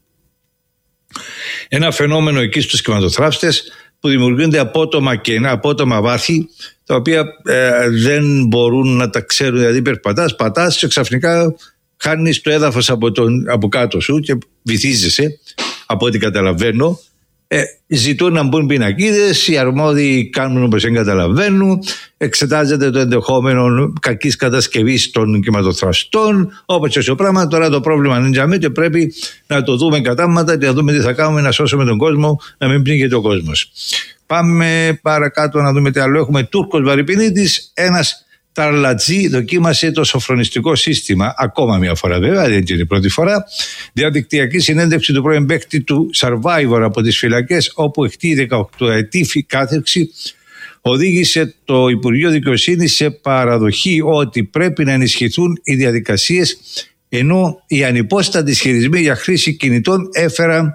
Q: ένα φαινόμενο εκεί στους κυματοθράφστες που δημιουργούνται απότομα κενά, απότομα βάθη, τα οποία ε, δεν μπορούν να τα ξέρουν. Δηλαδή περπατάς, πατάς και ξαφνικά χάνεις το έδαφος από, τον, από κάτω σου και βυθίζεσαι, από ό,τι καταλαβαίνω. Ε, ζητούν να μπουν πινακίδες, οι αρμόδιοι κάνουν όπως δεν καταλαβαίνουν, εξετάζεται το ενδεχόμενο κακής κατασκευής των κυματοθραστών, όπως και στο πράγμα. Τώρα το πρόβλημα είναι για και πρέπει να το δούμε κατάματα και να δούμε τι θα κάνουμε να σώσουμε τον κόσμο, να μην πνίγεται ο κόσμος. Πάμε παρακάτω να δούμε τι άλλο έχουμε. Τούρκος Βαρυπινίτης, ένας Ταρλατζή δοκίμασε το σοφρονιστικό σύστημα ακόμα μια φορά, βέβαια, δεν είναι η πρώτη φορά. Διαδικτυακή συνέντευξη του πρώην παίκτη του Survivor από τις φυλακές, όπου εχτεί η δεκαοκταετή κάθερξη, οδήγησε το Υπουργείο Δικαιοσύνης σε παραδοχή ότι πρέπει να ενισχυθούν οι διαδικασίες, ενώ οι ανυπόστατοι ισχυρισμοί για χρήση κινητών έφεραν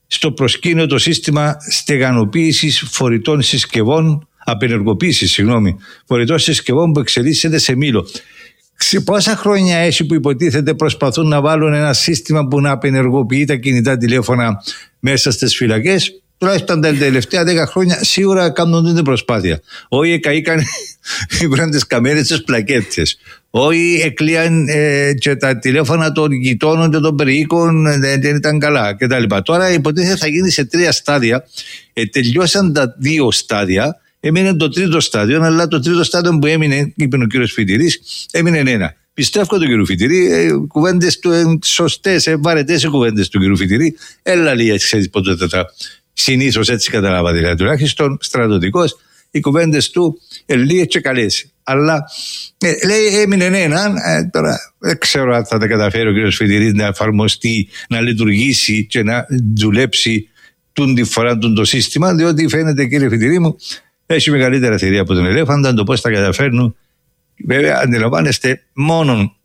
Q: στο προσκήνιο το σύστημα στεγανοποίησης φορητών συσκευών, απενεργοποίησης, συγγνώμη, φορητών συσκευών που εξελίσσεται σε μήλο. Σε πόσα χρόνια έχει που υποτίθεται προσπαθούν να βάλουν ένα σύστημα που να απενεργοποιεί τα κινητά τηλέφωνα μέσα στις φυλακές? Τουλάχιστον τα τελευταία δέκα χρόνια σίγουρα κάνουν την προσπάθεια. Όχι καήκαν οι πρώτες καμέρες στις πλακέτες. Όχι εκλείαν ε, και τα τηλέφωνα των γειτόνων και των περιοίκων ε, δεν ήταν καλά κτλ. Τώρα υποτίθεται θα γίνει σε τρία στάδια. Ε, τελειώσαν τα δύο στάδια. Έμεινε το τρίτο στάδιο, αλλά το τρίτο στάδιο που έμεινε, είπε ο κύριος Φιτηρής, έμεινε ένα. Πιστεύω τον κύριο Φιτηρή, ε, κουβέντες του ε, σωστές, ε, βαρετές οι κουβέντες του κύριου Φιτηρή. Έλα λίγα, ξέρεις πότε θα. Συνήθως έτσι καταλάβα, δηλαδή τουλάχιστον στρατιωτικός, οι κουβέντες του ε, λίγες και καλές. Αλλά ε, λέει έμεινε έναν, ε, τώρα δεν ξέρω αν θα τα καταφέρει ο κύριος Φιτηρής να εφαρμοστεί, να λειτουργήσει και να δουλέψει τούν τη φορά τούν το σύστημα, διότι φαίνεται, κύριε Φιτηρή μου, έχει μεγαλύτερα θηρία από τον ελέφαντα, το πώς τα καταφέρνουν. Βέβαια, αντιλαμβάνεστε, μόνον,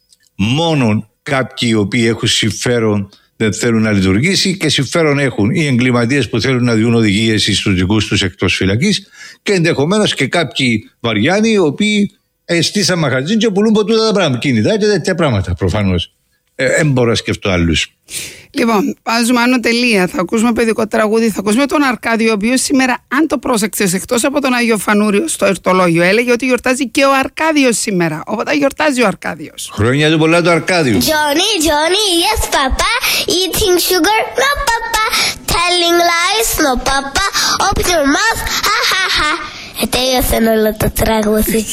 Q: μόνον κάποιοι οι οποίοι έχουν συμφέρον δεν θέλουν να λειτουργήσει, και συμφέρον έχουν οι εγκληματίες που θέλουν να διούν οδηγίες στους δικούς τους εκτός φυλακής, και ενδεχομένως και κάποιοι βαριάνοι οι οποίοι στήσαν μαχαζίν και πουλούν ποτούτα τα πράγματα, κινητά και τέτοια πράγματα προφανώς. Δεν μπορώ να σκεφτώ άλλους.
R: Λοιπόν, βάζουμε άνω τελεία. Θα ακούσουμε παιδικό τραγούδι. Θα ακούσουμε τον Αρκάδιο, ο οποίος σήμερα, αν το πρόσεξες, εκτός από τον Άγιο Φανούριο στο ερτολόγιο, έλεγε ότι γιορτάζει και ο Αρκάδιος σήμερα. Οπότε γιορτάζει ο Αρκάδιος.
Q: Χρόνια του πολλά του Αρκάδιου.
S: Johnny, Johnny, yes, Papa. Eating sugar, no, Papa. Telling lies, no, Papa. Open your mouth, ha, ha, ha. Ετέλειωσε όλο το τραγούδι.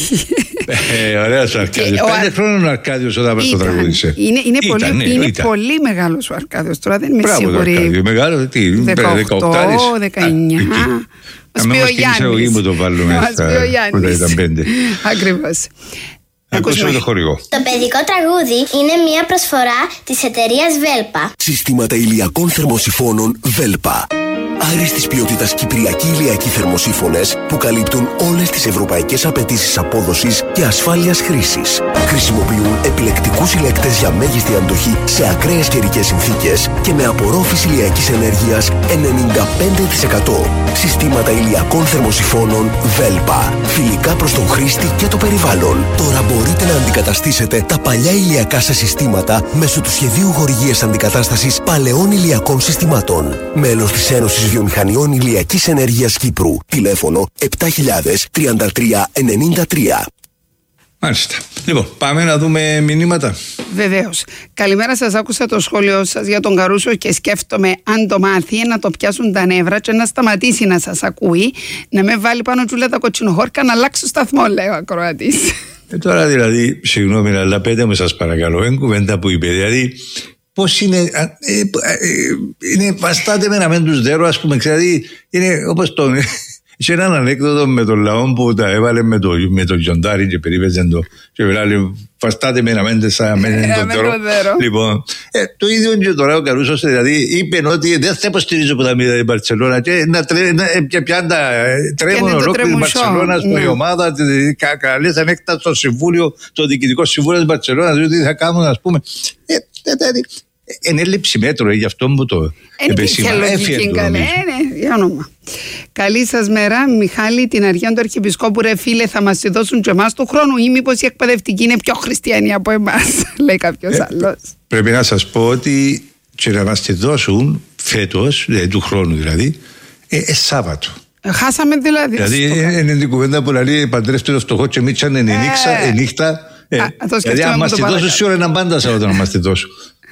Q: Ε, ωραίος ο Αρκάδιος. Πέντε χρόνων ο Αρκάδιος όταν μας το τραγούδισε.
R: Είναι, είναι,
Q: ήταν,
R: πολύ,
Q: ναι,
R: είναι
Q: ήταν.
R: πολύ μεγάλος ο Αρκάδιος. Τώρα δεν είμαι
Q: Μπράβο,
R: σίγουρη.
Q: Αρκάδιο, μεγάλο, τι,
R: δεκαοκτώ, δεκαεννιά. Μας πει ο Γιάννης.
Q: Μου το βάλουμε
R: Μας πει ο Γιάννης. Ακριβώς.
Q: Ακούσαμε το χορηγό.
S: Το παιδικό τραγούδι είναι μια προσφορά της εταιρείας Βέλπα.
T: Συστήματα ηλιακών θερμοσυφώνων Βέλπα. Άριστης ποιότητας κυπριακοί ηλιακοί θερμοσύφωνες που καλύπτουν όλες τις ευρωπαϊκές απαιτήσεις απόδοσης και ασφάλειας χρήσης. Χρησιμοποιούν επιλεκτικούς ηλεκτές για μέγιστη αντοχή σε ακραίες καιρικές συνθήκες και με απορρόφηση ηλιακής ενέργειας ενενήντα πέντε τοις εκατό. Συστήματα ηλιακών θερμοσυφώνων Βέλπα. Φιλικά προς τον χρήστη και το περιβάλλον. Τώρα μπορείτε να αντικαταστήσετε τα παλιά ηλιακά σας συστήματα μέσω του σχεδίου χορηγίας αντικατάστασης παλαιών ηλιακών συστημάτων. Μέλος της Ένωσης Βιομηχανιών Ηλιακής Ενέργειας Κύπρου. Τηλέφωνο επτά χιλιάδες τριάντα τρία ενενήντα τρία.
Q: Μάλιστα. Λοιπόν, πάμε να δούμε μηνύματα.
R: Βεβαίως. Καλημέρα σας. Άκουσα το σχόλιο σας για τον Καρούσο και σκέφτομαι αν το μάθει να το πιάσουν τα νεύρα και να σταματήσει να σας ακούει, να με βάλει πάνω τσούλα τα κοτσινοχώρκα, να αλλάξω σταθμό, λέει ο ακροατής.
Q: Ε, τώρα δηλαδή, συγγνώμη, αλλά πέτε μου σας παρακαλώ, εν κουβέντα που είπε, δηλαδή πώς είναι, ε, ε, ε, είναι βαστάτε με να μην τους δέρω, ας πούμε, δηλαδή είναι όπως τον... Είχε έναν ανέκδοτο με τον λαό που τα έβαλε με το, με το γιοντάρι και περίπεζε το και λέει φαστάτε με να μέντε σαν μέντε το δέρο. Λοιπόν, ε, το ίδιο και τώρα ο Καρούσος δηλαδή είπε ότι δεν θα υποστηρίζω που θα μιλάει η Μπαρτσελώνα και, να τρέ, να, και πιάντα τρέμουν ολόκληρη η Μπαρτσελώνα η ομάδα, καλέσαν έκτακτο στο συμβούλιο, το διοικητικό συμβούλιο της Μπαρτσελώνας, διότι θα κάνουν, ας πούμε. Ε, δηλαδή, είναι έλλειψη μέτρο γι' αυτό που το επεσήμανα.
R: Ναι, ναι, για όνομα. Καλή σας μέρα, Μιχάλη, την αργία του Αρχιεπισκόπου. Ρε φίλε, θα μας τη δώσουν και εμάς του χρόνου, ή μήπως οι εκπαιδευτικοί είναι πιο χριστιανοί από εμάς, λέει κάποιος ε, άλλος.
Q: Πρέπει να σας πω ότι και να μας τη δώσουν φέτος, δηλαδή του χρόνου δηλαδή, ε, ε, Σάββατο.
R: Χάσαμε δηλαδή.
Q: Δηλαδή είναι την κουβέντα που λέει παντρεύτε το φτωχό και μίτσαν ενύχτα. Δηλαδή αν μας τη δώσουν σίγουρα είναι πάντα Σάββατο να μας τη δώσουν.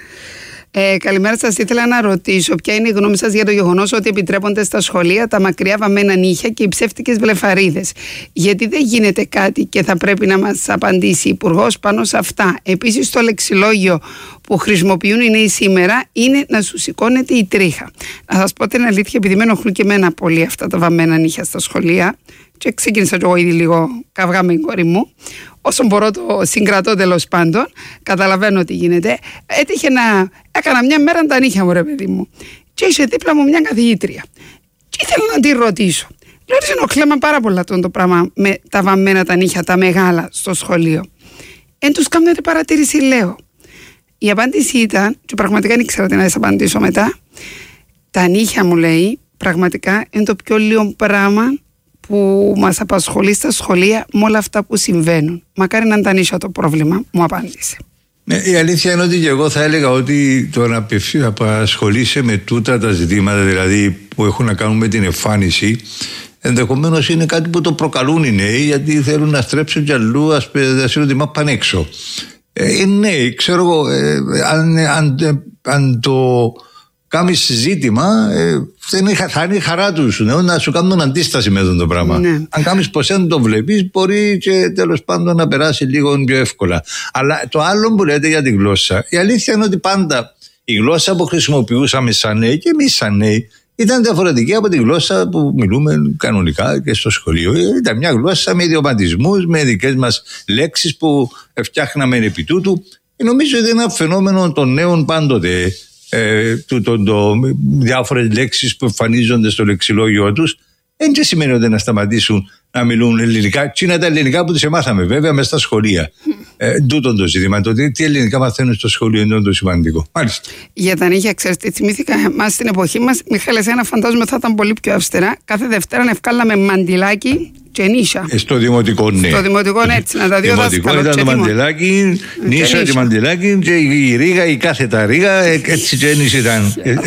R: Ε, καλημέρα σας. Ήθελα να ρωτήσω ποια είναι η γνώμη σας για το γεγονός ότι επιτρέπονται στα σχολεία τα μακριά βαμμένα νύχια και οι ψεύτικες βλεφαρίδες. Γιατί δεν γίνεται κάτι και θα πρέπει να μας απαντήσει η Υπουργός πάνω σε αυτά. Επίσης, το λεξιλόγιο που χρησιμοποιούν οι νέοι σήμερα είναι να σου σηκώνεται η τρίχα. Να σας πω την αλήθεια, επειδή με ενοχλούν και εμένα πολύ αυτά τα βαμμένα νύχια στα σχολεία, και ξεκίνησα και εγώ ήδη λίγο καυγά με την κόρη μου. Όσο μπορώ το συγκρατώ τέλος πάντων, καταλαβαίνω τι γίνεται. Έτυχε να έκανα μια μέρα τα νύχια μου, ρε παιδί μου. Και είχε δίπλα μου μια καθηγήτρια. Και ήθελα να τη ρωτήσω. Λέω ότι ενοχλέμα πάρα πολλά το πράγμα με τα βαμμένα τα νύχια, τα μεγάλα στο σχολείο. Εν τους κάνετε παρατήρηση, λέω. Η απάντηση ήταν, και πραγματικά δεν ήξερα τι να σας απαντήσω μετά. Τα νύχια μου, λέει, πραγματικά είναι το πιο λίγο πράγμα που μας απασχολεί στα σχολεία με όλα αυτά που συμβαίνουν. Μακάρι να είναι τα νύχια το πρόβλημα, μου απάντησε.
Q: Ναι, η αλήθεια είναι ότι και εγώ θα έλεγα ότι το να απασχολείσαι με τούτα τα ζητήματα, δηλαδή που έχουν να κάνουν με την εμφάνιση, ενδεχομένως είναι κάτι που το προκαλούν οι νέοι, γιατί θέλουν να στρέψουν κι αλλού, ας πούμε, τη μάπαν έξω. Ε, ναι, ξέρω εγώ, ε, αν, αν, αν το κάνεις ζήτημα, ε, θα, είναι, θα είναι η χαρά τους ναι, να σου κάνουν αντίσταση με αυτό το πράγμα. Ναι. Αν κάνεις πως δεν το βλέπεις, μπορεί και τέλος πάντων να περάσει λίγο πιο εύκολα. Αλλά το άλλο που λέτε για τη γλώσσα, η αλήθεια είναι ότι πάντα η γλώσσα που χρησιμοποιούσαμε σαν νέοι και εμείς σαν νέοι ήταν διαφορετική από τη γλώσσα που μιλούμε κανονικά και στο σχολείο. Ήταν μια γλώσσα με ιδιωματισμούς, με δικές μας λέξεις που φτιάχναμε επί τούτου. Νομίζω ότι είναι ένα φαινόμενο των νέων πάντοτε. Ε, το, το, το, διάφορες λέξεις που εμφανίζονται στο λεξιλόγιο τους δεν και σημαίνει ότι να σταματήσουν να μιλούν ελληνικά. Τι είναι τα ελληνικά που τους εμάθαμε βέβαια μέσα στα σχολεία. Ε, τούτο το ζήτημα. Το τι ελληνικά μαθαίνουν στο σχολείο είναι το σημαντικό. Μάλιστα.
R: Για τα νύχια, ξέρεις τι θυμήθηκα εμάς στην εποχή μας. Μιχάλη, εσένα φαντάζομαι θα ήταν πολύ πιο αυστηρά. Κάθε Δευτέρα να ευκάλαμε μαντιλάκι και νύσια.
Q: Ε, στο δημοτικό, ναι.
R: Στο δημοτικό, ναι, έτσι. Να τα δύο
Q: δημοτικό ήταν το μαντιλάκι, νύσια και μαντιλάκι και η ρίγα, η κάθετα ρίγα, έτσι και ένιση ήταν.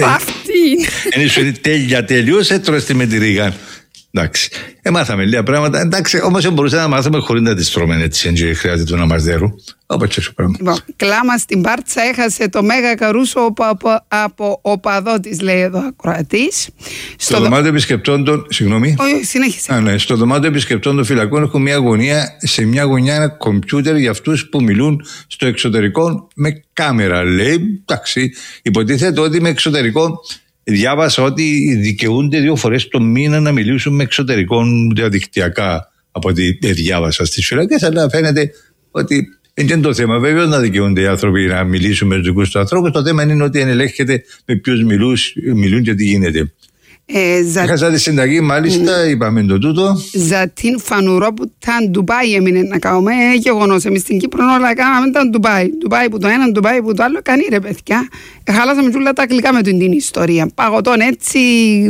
R: Αυτή
Q: είναι. Τέλεια, τελείως έτρωστε με τη ρίγα. Εντάξει. Ε, μάθαμε λίγα πράγματα. Εντάξει, όμως δεν μπορούσαμε να μάθουμε χωρίς να τις τρώμε έτσι. Δεν χρειάζεται να μας δέρουν. Όπως έτσι πράγμα.
R: Λοιπόν, κλάμα στην Πάρτσα έχασε το Μέγα Καρούσο από, από, από οπαδό της, λέει εδώ ακροατής.
Q: Στο, στο δωμάτιο επισκεπτών των. Συγγνώμη.
R: Όχι, συνέχισε.
Q: Α, ναι. Στο δωμάτιο επισκεπτών των φυλακών έχουν μια γωνία, σε μια γωνιά ένα κομπιούτερ για αυτούς που μιλούν στο εξωτερικό με κάμερα. Λέει, εντάξει, υποτίθεται ότι με εξωτερικό. Διάβασα ότι δικαιούνται δύο φορές το μήνα να μιλήσουν με εξωτερικών διαδικτυακά από ό,τι διάβασα στις φυλακές, αλλά φαίνεται ότι δεν είναι το θέμα. Βέβαια να δικαιούνται οι άνθρωποι να μιλήσουν με τους δικούς τους ανθρώπους. Το θέμα είναι ότι ενελέγχεται με ποιους μιλούν και τι γίνεται.
R: Ε, ζα...
Q: Έχασα τη συνταγή, μάλιστα, mm. είπαμε το τούτο.
R: Ζατίν φανουρό που ήταν Ντουμπάι έμεινε να κάνουμε. Ε, γεγονός. Εμείς στην Κύπρο όλα κάναμε ήταν Ντουμπάι. Ντουμπάι που το ένα, Ντουμπάι που το άλλο. Κανεί ρε παιδιά. Ε, χαλάσαμε όλα τα αγγλικά με την ιστορία. Παγωτών έτσι,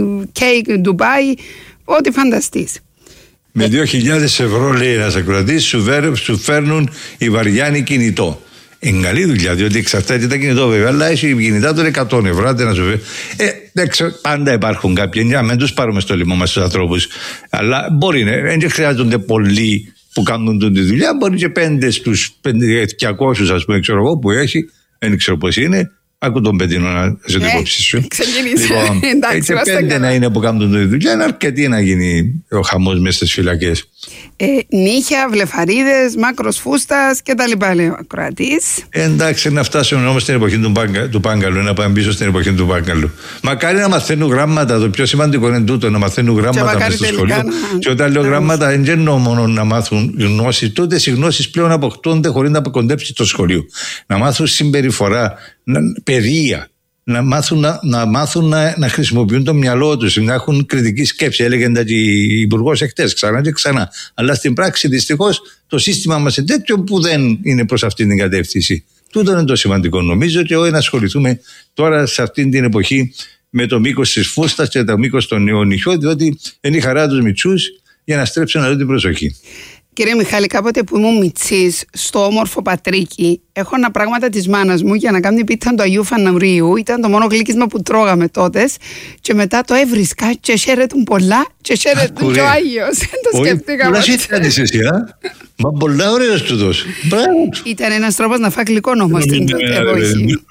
R: κέικ Ντουμπάι, ό,τι φανταστείς.
Q: Με δύο χιλιάδες ευρώ, λέει ένας ακροατής, σου, σου φέρνουν η Βαριάνη κινητό. Είναι καλή δουλειά, διότι εξαρτάται τα κινητό βέβαια, αλλά έχει κινητά των εκατό ευρώ. Να σου πει. Ε, πάντα υπάρχουν κάποιοι, για μην τους πάρουμε στο λαιμό μας τους ανθρώπους. Αλλά μπορεί, δεν χρειάζονται πολλοί που κάνουν τη δουλειά, μπορεί και πέντε στους διακόσιους, ας πούμε, ξέρω εγώ, που έχει, δεν ξέρω πώς είναι. Άκου τον Πεντίνο να σε την υπόψη σου. Λοιπόν, έτσι πέντε να είναι που κάνουν τη δουλειά, είναι αρκετή να γίνει ο χαμός μέσα στις φυλακές.
R: Ε, νύχια, βλεφαρίδες, μάκρος φούστας και τα λοιπά, λέει ο ακροατής.
Q: Ε, εντάξει, να φτάσουμε όμως στην εποχή του, πάγκα, του Πάγκαλου, να πάμε πίσω στην εποχή του Πάγκαλου. Μακάρι να μαθαίνουν γράμματα, το πιο σημαντικό είναι τούτο, να μαθαίνουν γράμματα μέσα στο σχολείο. Να... Και όταν λέω γράμματα, δεν εννοώ μόνο να μάθουν γνώσεις, τότε οι γνώσεις πλέον αποκτώνται χωρίς να αποκοντέψει το σχολείο. Να μάθουν συμπεριφορά, να, παιδεία. Να μάθουν, να, να, μάθουν να, να χρησιμοποιούν το μυαλό τους, να έχουν κριτική σκέψη. Έλεγε τα η Υπουργός εχθές ξανά και ξανά. Αλλά στην πράξη δυστυχώς το σύστημα μας είναι τέτοιο που δεν είναι προς αυτήν την κατεύθυνση. Τούτο είναι το σημαντικό νομίζω και όχι να ασχοληθούμε τώρα σε αυτήν την εποχή με το μήκος της φούστας και το μήκος των νηχιών, διότι είναι η χαρά τους μητσούς για να στρέψουν αλλού την προσοχή.
R: Κύριε Μιχάλη, κάποτε που ήμουν μητσής στο όμορφο Πατρίκι, έχω ένα πράγματα της μάνας μου για να κάνει πίτα του Αγίου Φανουρίου. Ήταν το μόνο γλύκισμα που τρώγαμε τότε. Και μετά το έβρισκα και χαίρετουν πολλά και χαίρετουν και ο Άγιος. Δεν το σκέφτηκα.
Q: Πολλά ήταν εσύ, α. Μα πολλά ωραίος του δώσου.
R: Ήταν ένας τρόπος να φάει γλυκό όμως την εποχή.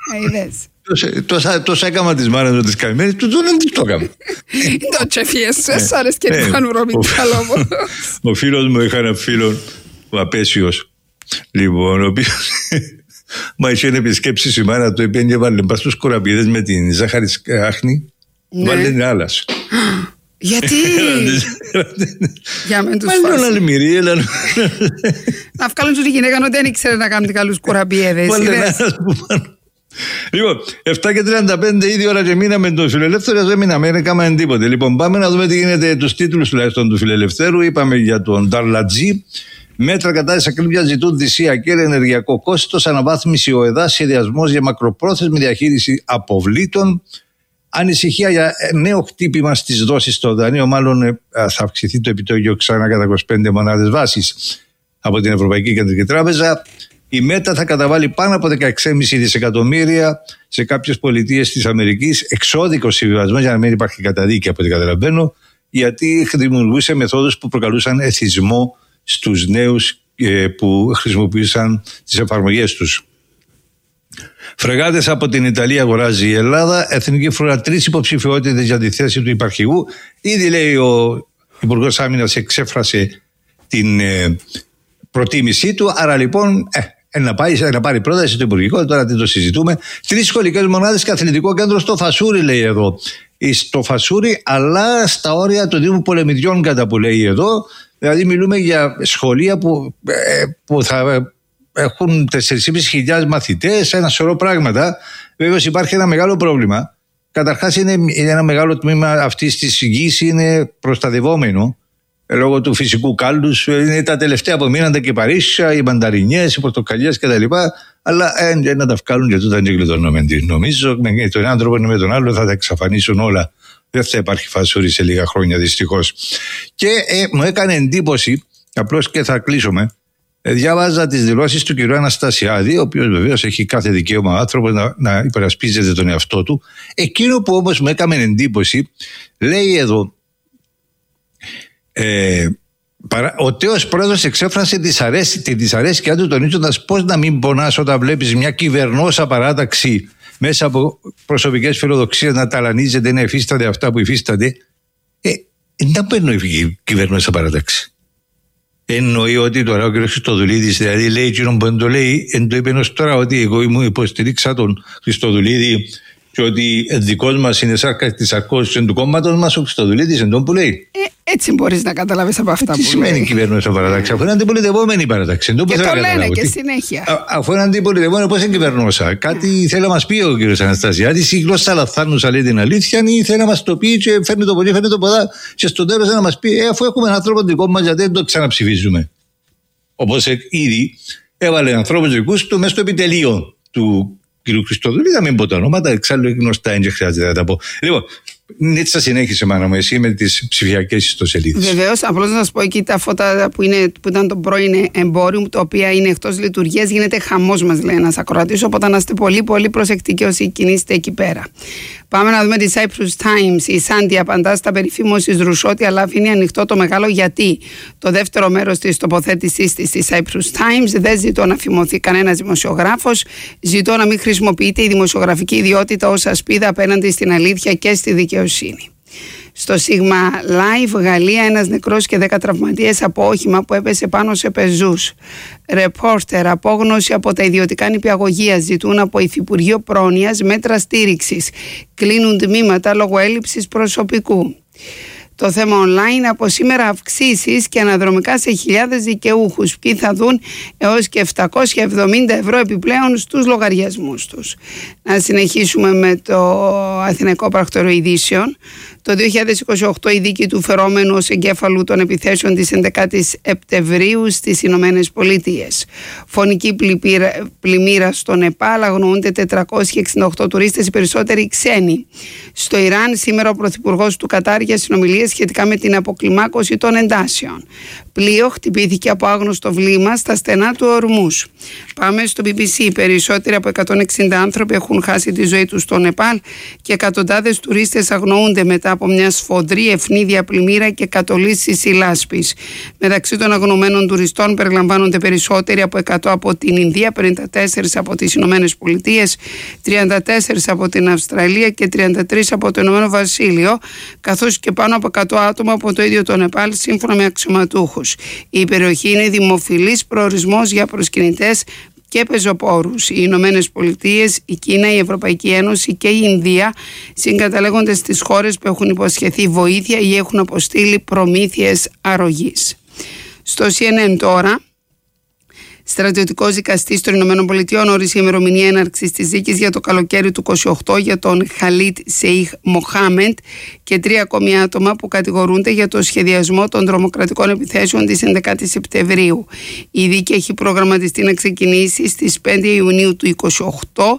Q: Τόσα έκαμα της μάνας μου της καημένης, του δεν της το έκαμα.
R: Το τσεφιές σου, έσαρες και φανουρό Μιχάλο.
Q: Ο φίλος μου, είχα ένα φίλο, ο Απέσιος, λοιπόν, ο οποίος μα είχε επισκέψεις η μάνα του, είπε και βάλε πας στους κοραπίδες με την ζάχαρη άχνη, βάλε την άλλας.
R: Γιατί? Για μεν τους
Q: φάσεις. Βάλε αλμυρί, έλα.
R: Να βγάλουν τους τη γυναίκα ότι δεν ήξερε να κάνουν καλούς κοραπίδες.
Q: Βάλε την άλλας που πάνω. Λοιπόν, επτά και τριάντα πέντε ήδη ώρα και μείναμε τον Φιλελεύθερο, δεν μείναμε, δεν έκαναμε τίποτε. Λοιπόν, πάμε να δούμε τι γίνεται, τους τίτλους τουλάχιστον του Φιλελευθέρου. Είπαμε για τον Νταρλατζή. Μέτρα κατά της ακρίβειας ζητούν θυσία και ενεργειακό κόστος, αναβάθμιση ΟΕΔΑ, σχεδιασμός για μακροπρόθεσμη διαχείριση αποβλήτων. Ανησυχία για νέο χτύπημα στις δόσεις στο δανείο, μάλλον θα αυξηθεί το επιτόκιο ξανά κατά είκοσι πέντε μονάδες βάσης από την Ευρωπαϊκή Κεντρική Τράπεζα. Η ΜΕΤΑ θα καταβάλει πάνω από δεκαέξι κόμμα πέντε δισεκατομμύρια σε κάποιες πολιτείες της Αμερικής, εξώδικο συμβιβασμό για να μην υπάρχει καταδίκη από ό,τι καταλαβαίνω, γιατί δημιουργούσε μεθόδους που προκαλούσαν εθισμό στους νέους που χρησιμοποιούσαν τις εφαρμογές τους. Φρεγάτες από την Ιταλία αγοράζει η Ελλάδα. Εθνική Φρουρά τρεις υποψηφιότητες για τη θέση του υπαρχηγού. Ήδη, λέει, ο Υπουργός Άμυνας εξέφρασε την ε, προτίμησή του. Άρα λοιπόν ε, να, πάει, να πάρει πρόταση στο Υπουργικό, τώρα τι το συζητούμε. Τρεις σχολικές μονάδες και αθλητικό κέντρο στο Φασούρι, λέει εδώ. Στο Φασούρι, αλλά στα όρια του Δήμου Πολεμιδιών, κατά που λέει εδώ. Δηλαδή μιλούμε για σχολεία που, ε, που θα έχουν τέσσερις χιλιάδες πεντακόσιους μαθητές, ένα σωρό πράγματα. Βέβαια υπάρχει ένα μεγάλο πρόβλημα. Καταρχάς είναι ένα μεγάλο τμήμα αυτής της γης είναι προστατευόμενο λόγω του φυσικού κάλους. Είναι τα τελευταία που μείναν και παρίσια, οι μανταρινιές, οι πορτοκαλιές κτλ. Αλλά ε, να τα βγάλουν και τότε δεν γλιτώνουμε. Νομίζω με τον άνθρωπο με τον άλλο θα τα εξαφανίσουν όλα. Δεν θα υπάρχει Φασούρι σε λίγα χρόνια, δυστυχώς. Και ε, μου έκανε εντύπωση, απλώς και θα κλείσουμε. Διάβαζα τις δηλώσεις του κ. Αναστασιάδη, ο οποίος βεβαίως έχει κάθε δικαίωμα ο άνθρωπος να, να υπερασπίζεται τον εαυτό του. Εκείνο που όμως μου έκανε εντύπωση, λέει εδώ, ε, παρα, ο τέος πρόεδρος εξέφρασε τη δυσαρέσκεια του, τονίζοντας πώς να μην πονάς όταν βλέπεις μια κυβερνόσα παράταξη μέσα από προσωπικές φιλοδοξίες να ταλανίζεται, να υφίσταται αυτά που υφίσταται. Ε, δεν παίρνω η κυβερνόσα παράταξη. Εννοεί ότι τώρα ο κ. Χριστοδουλίδης, δηλαδή λέει εκείνο που δεν το λέει, εν το είπε ως τώρα ότι εγώ ήμουν υποστηρίξα τον Χριστοδουλίδη και ότι δικός μας είναι σάρκα της αρκός του κόμματος μας, ο Χριστοδουλίδης εν τον που λέει.
R: Ε, έτσι μπορείς να καταλάβεις από αυτά
Q: τι
R: που λέει.
Q: Τι σημαίνει κυβέρνηση παρατάξη, αφού είναι αντιπολιτευόμενη παρατάξη.
R: Και το λένε και συνέχεια.
Q: Α, αφού είναι αντιπολιτευόμενη, πώς είναι κυβερνόσα. Κάτι θέλει να μας πει ο κ. Αναστασιάδης, η γλώσσα λαθάνουσα λέει την αλήθεια, ή θέλει να μας το πει και φέρνει το πολύ, φέρνει το ποδά, και στο τέλος να μας πει, ε, αφού έχουμε έναν άνθρωπο δικό μας, γιατί δεν το ξαναψηφίζουμε. Όπως ήδη έβαλε ανθρώπους δικούς του μέσα στο επιτελείο του κ. Χριστοδουλίδη, να μην πω τα ονόματα, εξάλλου γνωστά είναι και χρειάζεται να τα πω. Λοιπόν, έτσι θα συνέχισε, μάνα μου, εσύ με τις ψηφιακές ιστοσελίδες.
R: Βεβαίως, απλώς να σας πω εκεί τα φώτα που, είναι, που ήταν το πρώην εμπόριο, το οποίο είναι εκτός λειτουργίας, γίνεται χαμός, μας λέει ένας ακροατής. Οπότε να είστε πολύ, πολύ προσεκτικοί όσοι κινείστε εκεί πέρα. Πάμε να δούμε τη Cyprus Times. Η Σάντι απαντά στα περίφημος Ρουσότη, αλλά αφήνει ανοιχτό το μεγάλο γιατί. Το δεύτερο μέρος της τοποθέτησής της στη Cyprus Times: δεν ζητώ να φημωθεί κανένας δημοσιογράφος, ζητώ να μην χρησιμοποιείται η δημοσιογραφική ιδιότητα ως ασπίδα απέναντι στην αλήθεια και στη δικαιοσύνη. Στο Σίγμα Live, Γαλλία, ένας νεκρός και δέκα τραυματίες από όχημα που έπεσε πάνω σε πεζούς. Ρεπόρτερ, απόγνωση από τα ιδιωτικά νηπιαγωγεία, ζητούν από Υφυπουργείο Πρόνοιας μέτρα στήριξης. Κλείνουν τμήματα λόγω έλλειψης προσωπικού. Το θέμα online: από σήμερα αυξήσεις και αναδρομικά σε χιλιάδες δικαιούχους. Ποιοι θα δουν έως και επτακόσια εβδομήντα ευρώ επιπλέον στους λογαριασμούς τους. Να συνεχίσουμε με το Αθηναϊκό Πρακτορείο Ειδήσεων. Το δύο χιλιάδες είκοσι οκτώ η δίκη του φερόμενου ως εγκέφαλου των επιθέσεων της έντεκατης Σεπτεμβρίου στις Ηνωμένες Πολιτείες. Φωνική πλημμύρα στο Νεπάλ, αγνοούνται τετρακόσιοι εξήντα οκτώ τουρίστες, οι περισσότεροι ξένοι. Στο Ιράν, σήμερα ο Πρωθυπουργός του Κατάρ για συνομιλίες σχετικά με την αποκλιμάκωση των εντάσεων. Πλοίο χτυπήθηκε από άγνωστο βλήμα στα στενά του Ορμούς. Πάμε στο μπι μπι σι. Περισσότεροι από εκατόν εξήντα άνθρωποι έχουν χάσει τη ζωή τους στο Νεπάλ και εκατοντάδες τουρίστες αγνοούνται μετά από μια σφοδρή ευνίδια πλημμύρα και κατολίσσεις λάσπης. Μεταξύ των αγνωμένων τουριστών περιλαμβάνονται περισσότεροι από εκατό από την Ινδία, πενήντα τέσσερα από τις Ηνωμένες Πολιτείες, τριάντα τέσσερα από την Αυστραλία και τριάντα τρία από το Ηνωμένο Βασίλειο, καθώς και πάνω από εκατό άτομα από το ίδιο το Νεπάλ, σύμφωνα με αξιωματούχους. Η περιοχή είναι δημοφιλής προορισμός για προσκυνητές και πεζοπόρους. Οι Ηνωμένες Πολιτείες, η Κίνα, η Ευρωπαϊκή Ένωση και η Ινδία συγκαταλέγονται στις χώρες που έχουν υποσχεθεί βοήθεια ή έχουν αποστείλει προμήθειες αρρωγής. Στο σι εν εν τώρα, στρατιωτικός δικαστής των Ηνωμένων Πολιτειών όρισε ημερομηνία έναρξης της δίκης για το καλοκαίρι του είκοσι οκτώ για τον Χαλίτ Σεϊχ Μοχάμεντ και τρία ακόμη άτομα που κατηγορούνται για το σχεδιασμό των τρομοκρατικών επιθέσεων της έντεκατης Σεπτεμβρίου. Η δίκη έχει προγραμματιστεί να ξεκινήσει στις πέντε Ιουνίου του είκοσι οκτώ.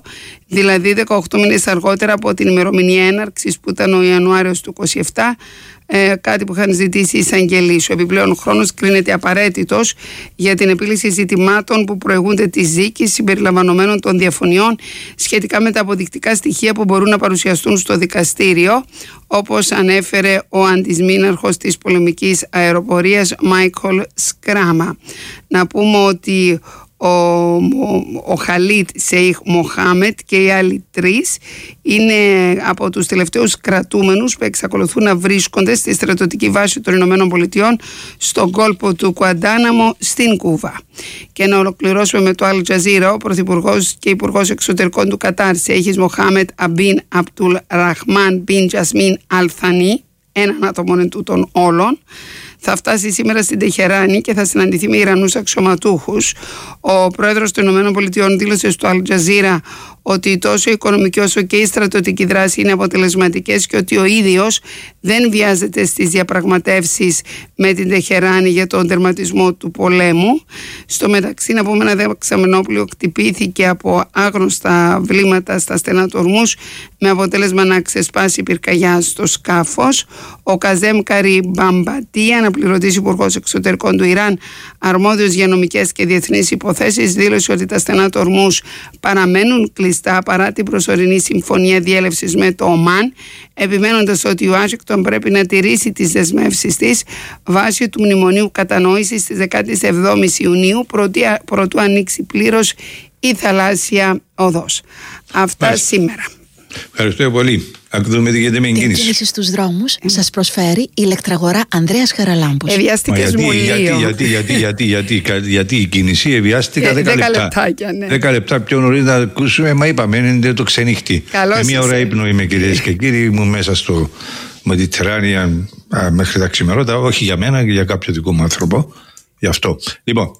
R: δηλαδή δεκαοκτώ μήνες αργότερα από την ημερομηνία έναρξης που ήταν ο Ιανουάριος του είκοσι επτά, ε, κάτι που είχαν ζητήσει οι εισαγγελείς. Ο επιπλέον χρόνος κρίνεται απαραίτητος για την επίλυση ζητημάτων που προηγούνται της δίκης, συμπεριλαμβανομένων των διαφωνιών σχετικά με τα αποδεικτικά στοιχεία που μπορούν να παρουσιαστούν στο δικαστήριο, όπως ανέφερε ο αντισμήναρχος της πολεμικής αεροπορίας Μάικολ Σκράμα. Να πούμε ότι ο, ο, ο Χαλίτ Σεϊχ Μοχάμετ και οι άλλοι τρεις είναι από τους τελευταίους κρατούμενους που εξακολουθούν να βρίσκονται στη στρατιωτική βάση των Ηνωμένων Πολιτειών στον κόλπο του Κουαντάναμο στην Κούβα. Και να ολοκληρώσουμε με το Αλ Τζαζίρα. Ο Πρωθυπουργός και Υπουργός Εξωτερικών του Κατάρ, Σεϊχ Μοχάμετ Αμπίν Απτουλ Ραχμάν Μπιν Τζασμίν Αλ Θανί, έναν άτομο εν τούτων όλων, θα φτάσει σήμερα στην Τεχεράνη και θα συναντηθεί με Ιρανούς αξιωματούχους. Ο πρόεδρος των Ηνωμένων Πολιτειών δήλωσε στο Αλ Τζαζίρα ότι τόσο η οικονομική όσο και η στρατιωτική δράση είναι αποτελεσματικές και ότι ο ίδιος δεν βιάζεται στις διαπραγματεύσεις με την Τεχεράνη για τον τερματισμό του πολέμου. Στο μεταξύ, να πούμε, ένα δεξαμενόπλοιο χτυπήθηκε από άγνωστα βλήματα στα στενά του ορμούς με αποτέλεσμα να ξεσπάσει πυρκαγιά στο σκάφος. Ο Καζέμ Καρι Μπαμπατή, αναπληρωτής υπουργός εξωτερικών του Ιράν, αρμόδιος για νομικές και διεθνείς υποθέσεις, δήλωσε ότι τα στενά του ορμούς παραμένουν κλειστά παρά την προσωρινή συμφωνία διέλευσης με το Ομάν, επιμένοντας ότι η Ουάσιγκτον πρέπει να τηρήσει τις δεσμεύσεις της βάσει του Μνημονίου Κατανόησης της δεκαεπτά Ιουνίου προτού ανοίξει πλήρως η θαλάσσια οδός. Αυτά Μάλιστα. σήμερα.
Q: Ευχαριστώ πολύ. Ακούμε τι γίνεται με
U: την
Q: κίνηση.
U: κίνηση στους δρόμους mm. σας προσφέρει η ηλεκτραγορά Ανδρέας Χαραλάμπους.
R: Εβιάστηκες μου λίγο.
Q: Γιατί, γιατί, γιατί, γιατί, γιατί, γιατί η κίνηση εβιάστηκα δέκα λεπτά.
R: Λεπτάκια, ναι.
Q: δέκα λεπτά πιο νωρίς να ακούσουμε, μα είπαμε, είναι το ξενύχτη.
R: Με
Q: μία ώρα ύπνο είμαι, κυρίες και κύριοι, ήμουν μέσα στο Μεντιτεράνια μέχρι τα ξημερώτα, όχι για μένα και για κάποιο δικό μου άνθρωπο. Γι' αυτό. Λοιπόν.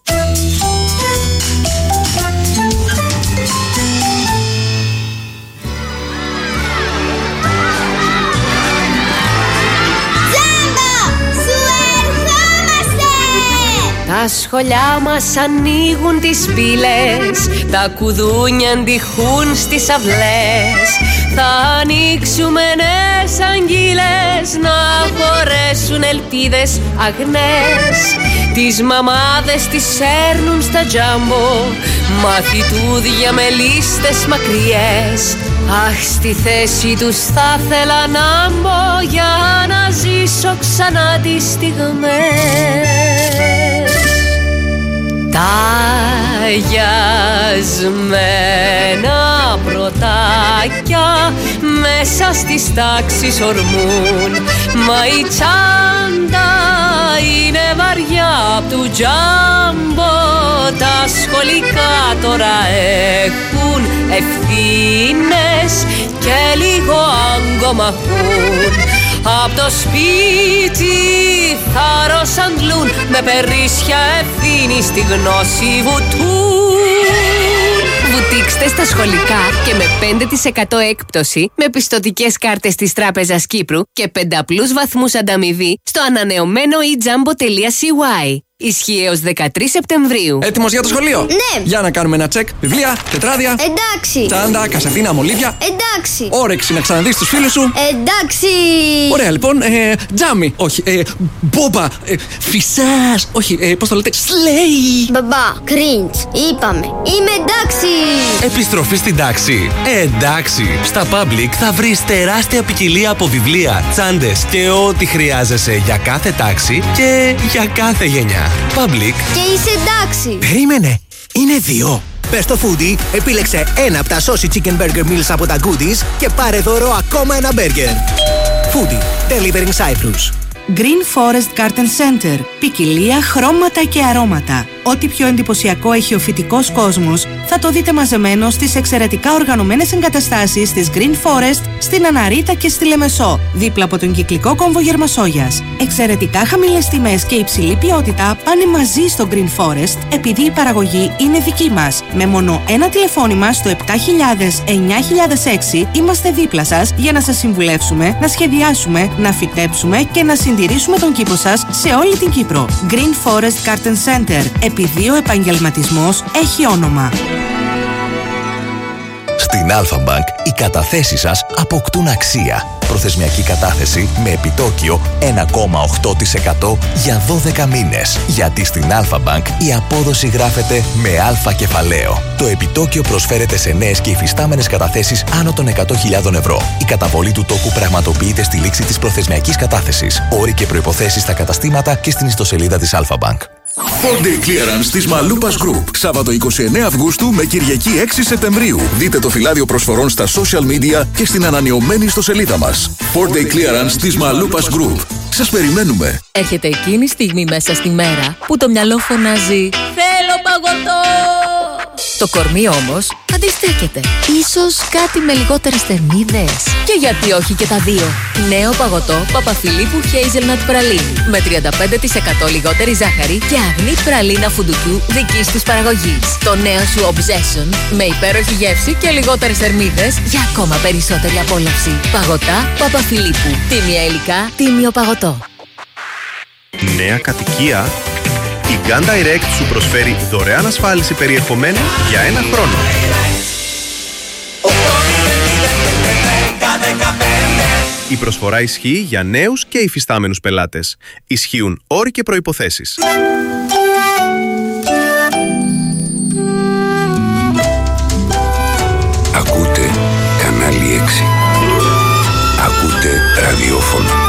V: Τα σχολιά μας ανοίγουν τις πύλες, τα κουδούνια αντιχούν στις αυλές. Θα ανοίξουμε νέες αγγείλες να χωρέσουν ελπίδες αγνές. Τις μαμάδες τις σέρνουν στα τζάμπο, μαθητούδια με λίστες μακριές. Αχ, στη θέση τους θα θέλα να μπω για να ζήσω ξανά τις στιγμές. Ταγιασμένα πρωτάκια μέσα στις τάξεις ορμούν, μα η τσάντα είναι βαριά απ' του τζάμπο. Τα σχολικά τώρα έχουν ευθύνες και λίγο άγκομαχούν. Απ' το σπίτι θάρρος αντλούν, με περίσσια ευθύνη στη γνώση βουτούν. Βουτήξτε στα σχολικά και με πέντε τοις εκατό έκπτωση με πιστωτικές κάρτες της Τράπεζας Κύπρου και πενταπλούς βαθμούς ανταμοιβή στο ανανεωμένο e jumbo τελεία c y. Ισχύει έως δεκατρείς Σεπτεμβρίου.
K: Έτοιμος για το σχολείο?
V: Ναι.
K: Για να κάνουμε ένα τσεκ. Βιβλία, τετράδια.
V: Εντάξει.
K: Τσάντα, κασετίνα, μολύβια.
V: Εντάξει.
K: Όρεξη να ξαναδείς τους φίλους σου.
V: Εντάξει.
K: Ωραία, λοιπόν. Ε, τζάμι. Όχι. Ε, μπόμπα. Ε, φυσάς. Όχι. Ε, πώς το λέτε? Σλέι.
V: Μπαμπά. Κριντς. Είπαμε. Είμαι εντάξει.
L: Επιστροφή στην τάξη. Ε, εντάξει. Στα Public θα βρεις τεράστια ποικιλία από βιβλία, τσάντες και ό,τι χρειάζεσαι για κάθε τάξη και για κάθε γενιά. Public.
V: Και είσαι εντάξει.
W: Περίμενε. Είναι δύο. Πες στο Foodie, επίλεξε ένα από τα saucy chicken burger meals από τα Goodies και πάρε δώρο ακόμα ένα burger. Foodie. Delivering Cyprus.
X: Green Forest Garden Center. Ποικιλία, χρώματα και αρώματα. Ό,τι πιο εντυπωσιακό έχει ο φυτικός κόσμος θα το δείτε μαζεμένο στις εξαιρετικά οργανωμένες εγκαταστάσεις της Green Forest στην Αναρίτα και στη Λεμεσό, δίπλα από τον κυκλικό κόμβο Γερμασόγιας. Εξαιρετικά χαμηλές τιμές και υψηλή ποιότητα πάνε μαζί στο Green Forest επειδή η παραγωγή είναι δική μας. Με μόνο ένα τηλεφώνημα στο επτά χιλιάδες εννιά χιλιάδες έξι είμαστε δίπλα σας για να σας συμβουλεύσουμε, να σχεδιάσουμε, να φυτέψουμε και να συντηρήσουμε τον κήπο σας σε όλη την Κύπρο. Green Forest Garden Center. Επειδή ο επαγγελματισμός έχει όνομα.
A: Στην Αλφα-Bank οι καταθέσεις σας αποκτούν αξία. Προθεσμιακή κατάθεση με επιτόκιο ένα κόμμα οκτώ τοις εκατό για δώδεκα μήνες. Γιατί στην Alpha-Bank η απόδοση γράφεται με αλφα κεφαλαίο. Το επιτόκιο προσφέρεται σε νέες και υφιστάμενες καταθέσεις άνω των εκατό χιλιάδων ευρώ. Η καταβολή του τόκου πραγματοποιείται στη λήξη της προθεσμιακής κατάθεσης. Όροι και προϋποθέσεις στα καταστήματα και στην ιστοσελίδα της Alpha-Bank.
C: four day clearance της Μαλούπας Group. Σάββατο εικοστή ενάτη Αυγούστου με Κυριακή έξι Σεπτεμβρίου. Δείτε το φυλάδιο προσφορών στα social media και στην ανανεωμένη ιστοσελίδα μας. four day clearance της Μαλούπας Group. Σας περιμένουμε.
M: Έρχεται εκείνη η στιγμή μέσα στη μέρα που το μυαλό φωνάζει «Θέλω παγωτό!» Το κορμί όμως αντιστέκεται. Ίσως κάτι με λιγότερες θερμίδες. Και γιατί όχι και τα δύο. Νέο παγωτό Παπαφιλίππου Hazelnut Πραλίνη. Με τριάντα πέντε τοις εκατό λιγότερη ζάχαρη και αγνή πραλίνα φουντουκιού δικής της παραγωγής. Το νέο σου Obsession με υπέροχη γεύση και λιγότερες θερμίδες για ακόμα περισσότερη απόλαυση. Παγωτά Παπαφιλίππου. Τίμια υλικά, τίμιο παγωτό.
G: Νέα κατοικία. Η Gun Direct σου προσφέρει δωρεάν ασφάλιση περιεχομένου για ένα χρόνο. Η προσφορά ισχύει για νέους και υφιστάμενους πελάτες. Ισχύουν όροι και προϋποθέσεις.
E: Ακούτε κανάλι έξι. Ακούτε ραδιόφωνο.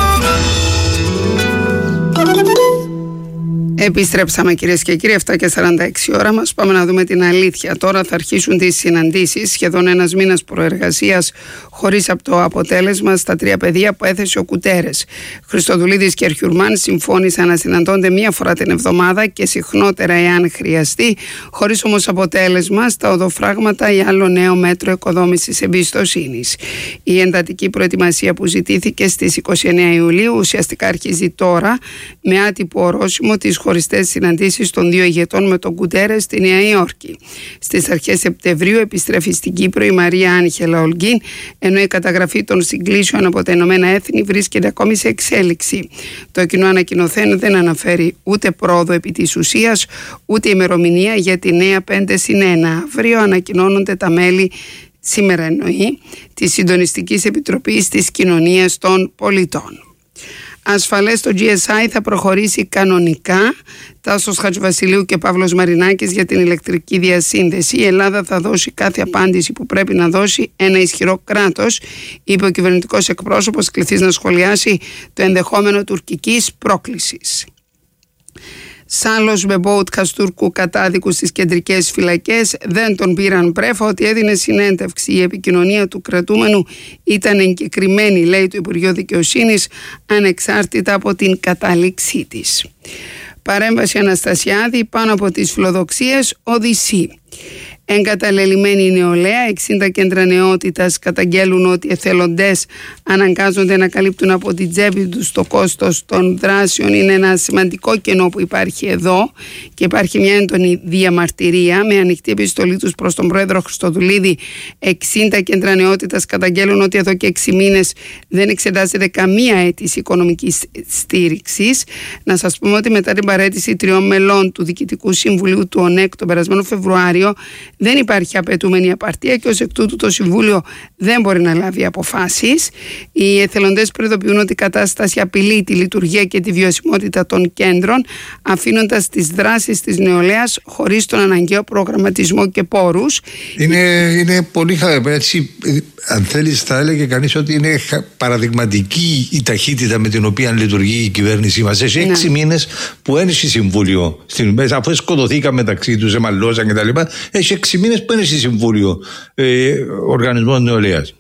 R: Επιστρέψαμε κυρίες και κύριοι, εφτά και σαράντα έξι ώρα μας. Πάμε να δούμε την αλήθεια. Τώρα θα αρχίσουν τις συναντήσεις, σχεδόν ένας μήνας προεργασίας χωρίς από το αποτέλεσμα στα τρία πεδία που έθεσε ο Κουτέρες. Χριστοδουλίδης και Αρχιουρμάν συμφώνησαν να συναντώνται μία φορά την εβδομάδα και συχνότερα εάν χρειαστεί, χωρίς όμως αποτέλεσμα στα οδοφράγματα ή άλλο νέο μέτρο οικοδόμησης εμπιστοσύνης. Η εντατική προετοιμασία που ζητήθηκε στις είκοσι εννέα Ιουλίου ουσιαστικά αρχίζει τώρα με άτυπο ορόσημο της χωριστές συναντήσεις των δύο ηγετών με τον Κουτέρες στη Νέα Υόρκη. Στις αρχές Σεπτεμβρίου επιστρέφει στην Κύπρο η Μαρία Άγγελα Ολγκίν, ενώ η καταγραφή των συγκλήσεων από τα Ηνωμένα Έθνη βρίσκεται ακόμη σε εξέλιξη. Το κοινό ανακοινωθέν δεν αναφέρει ούτε πρόοδο επί της ουσίας, ούτε ημερομηνία για τη νέα πέντε συν ένα. Αύριο ανακοινώνονται τα μέλη, σήμερα εννοεί, της Συντονιστικής Επιτροπής της Κοινωνίας των Πολιτών. Ασφαλές το τζι ες άι θα προχωρήσει κανονικά. Τάσος Χατζηβασιλείου και Παύλος Μαρινάκης για την ηλεκτρική διασύνδεση. Η Ελλάδα θα δώσει κάθε απάντηση που πρέπει να δώσει ένα ισχυρό κράτος, είπε ο κυβερνητικός εκπρόσωπος, κληθείς να σχολιάσει το ενδεχόμενο τουρκικής πρόκλησης. Σάλος Μπεμπόουτκας Τούρκου κατάδικου στις κεντρικές φυλακές, δεν τον πήραν πρέφα ότι έδινε συνέντευξη. Η επικοινωνία του κρατούμενου ήταν εγκεκριμένη, λέει το Υπουργείο Δικαιοσύνης, ανεξάρτητα από την κατάληξή της. Παρέμβαση Αναστασιάδη πάνω από τις φιλοδοξίες Οδυσσή. Εγκαταλελειμμένη η νεολαία, εξήντα κέντρα νεότητας καταγγέλουν ότι εθελοντές αναγκάζονται να καλύπτουν από την τσέπη τους το κόστος των δράσεων. Είναι ένα σημαντικό κενό που υπάρχει εδώ και υπάρχει μια έντονη διαμαρτυρία. Με ανοιχτή επιστολή τους προς τον πρόεδρο Χριστοδουλίδη, εξήντα κέντρα νεότητας καταγγέλουν ότι εδώ και έξι μήνες δεν εξετάζεται καμία αίτηση οικονομικής στήριξης. Να σας πούμε ότι μετά την παραίτηση τριών μελών του Διοικητικού Συμβουλίου του ΟΝΕΚ τον περασμένο Φεβρουάριο, δεν υπάρχει απαιτούμενη απαρτία και ως εκ τούτου το Συμβούλιο δεν μπορεί να λάβει αποφάσεις. Οι εθελοντές προειδοποιούν ότι η κατάσταση απειλεί τη λειτουργία και τη βιωσιμότητα των κέντρων, αφήνοντας τις δράσεις της νεολαίας χωρίς τον αναγκαίο προγραμματισμό και πόρους.
Q: Είναι, είναι πολύ χαρά. Έτσι, αν θέλεις, θα έλεγε κανείς ότι είναι παραδειγματική η ταχύτητα με την οποία λειτουργεί η κυβέρνησή μας. Έχει έξι ναι. μήνες που ένιωσε Συμβούλιο, στην, αφού σκοτωθήκαν μεταξύ τους, εμαλώσαν κτλ. Έχει έξι μήνες που είναι στη Συμβούλιο ε, Οργανισμών Νεολαίας.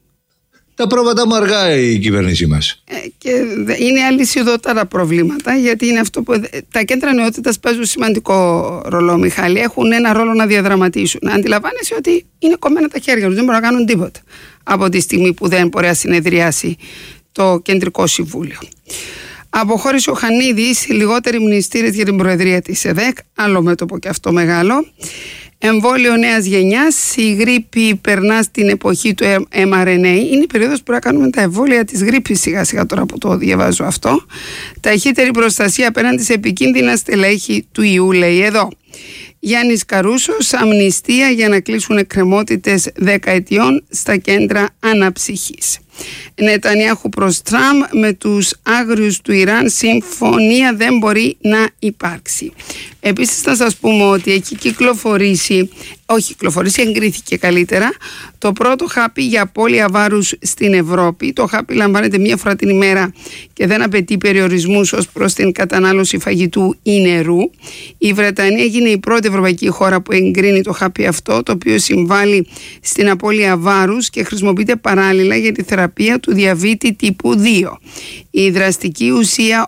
Q: Τα πρόβατα μου αργά η κυβέρνησή μας.
R: Ε, και είναι αλυσιδωτά προβλήματα, γιατί είναι αυτό που. Τα κέντρα νεότητας παίζουν σημαντικό ρόλο, Μιχάλη. Έχουν ένα ρόλο να διαδραματίσουν. Να αντιλαμβάνεσαι ότι είναι κομμένα τα χέρια τους, δεν μπορούν να κάνουν τίποτα από τη στιγμή που δεν μπορεί να συνεδριάσει το Κεντρικό Συμβούλιο. Αποχώρησε ο Χανίδης, λιγότεροι μνηστήρες για την Προεδρία της ΕΔΕΚ, άλλο μέτωπο και αυτό μεγάλο. Εμβόλιο νέας γενιάς, η γρίπη περνά στην εποχή του εμ αρ εν έι. Είναι η περίοδος που να κάνουμε τα εμβόλια της γρίπης, σιγά σιγά τώρα που το διαβάζω αυτό. Ταχύτερη προστασία απέναντι σε επικίνδυνα στελέχη του ιού, λέει εδώ. Γιάννης Καρούσος, αμνηστία για να κλείσουν εκκρεμότητες δεκαετιών στα κέντρα αναψυχής. Νετανιάχου προς Τραμπ, με τους άγριους του Ιράν συμφωνία δεν μπορεί να υπάρξει. Επίσης θα σας πούμε ότι έχει κυκλοφορήσει, όχι κυκλοφορήσει, εγκρίθηκε καλύτερα το πρώτο χάπι για απώλεια βάρους στην Ευρώπη. Το χάπι λαμβάνεται μία φορά την ημέρα και δεν απαιτεί περιορισμούς ως προς την κατανάλωση φαγητού ή νερού. Η Βρετανία έγινε η πρώτη ευρωπαϊκή χώρα που εγκρίνει το χάπι αυτό, το οποίο συμβάλλει στην απώλεια βάρους και χρησιμοποιείται παράλληλα για τη θεραπεία του διαβήτη τύπου δύο. Η δραστική ουσία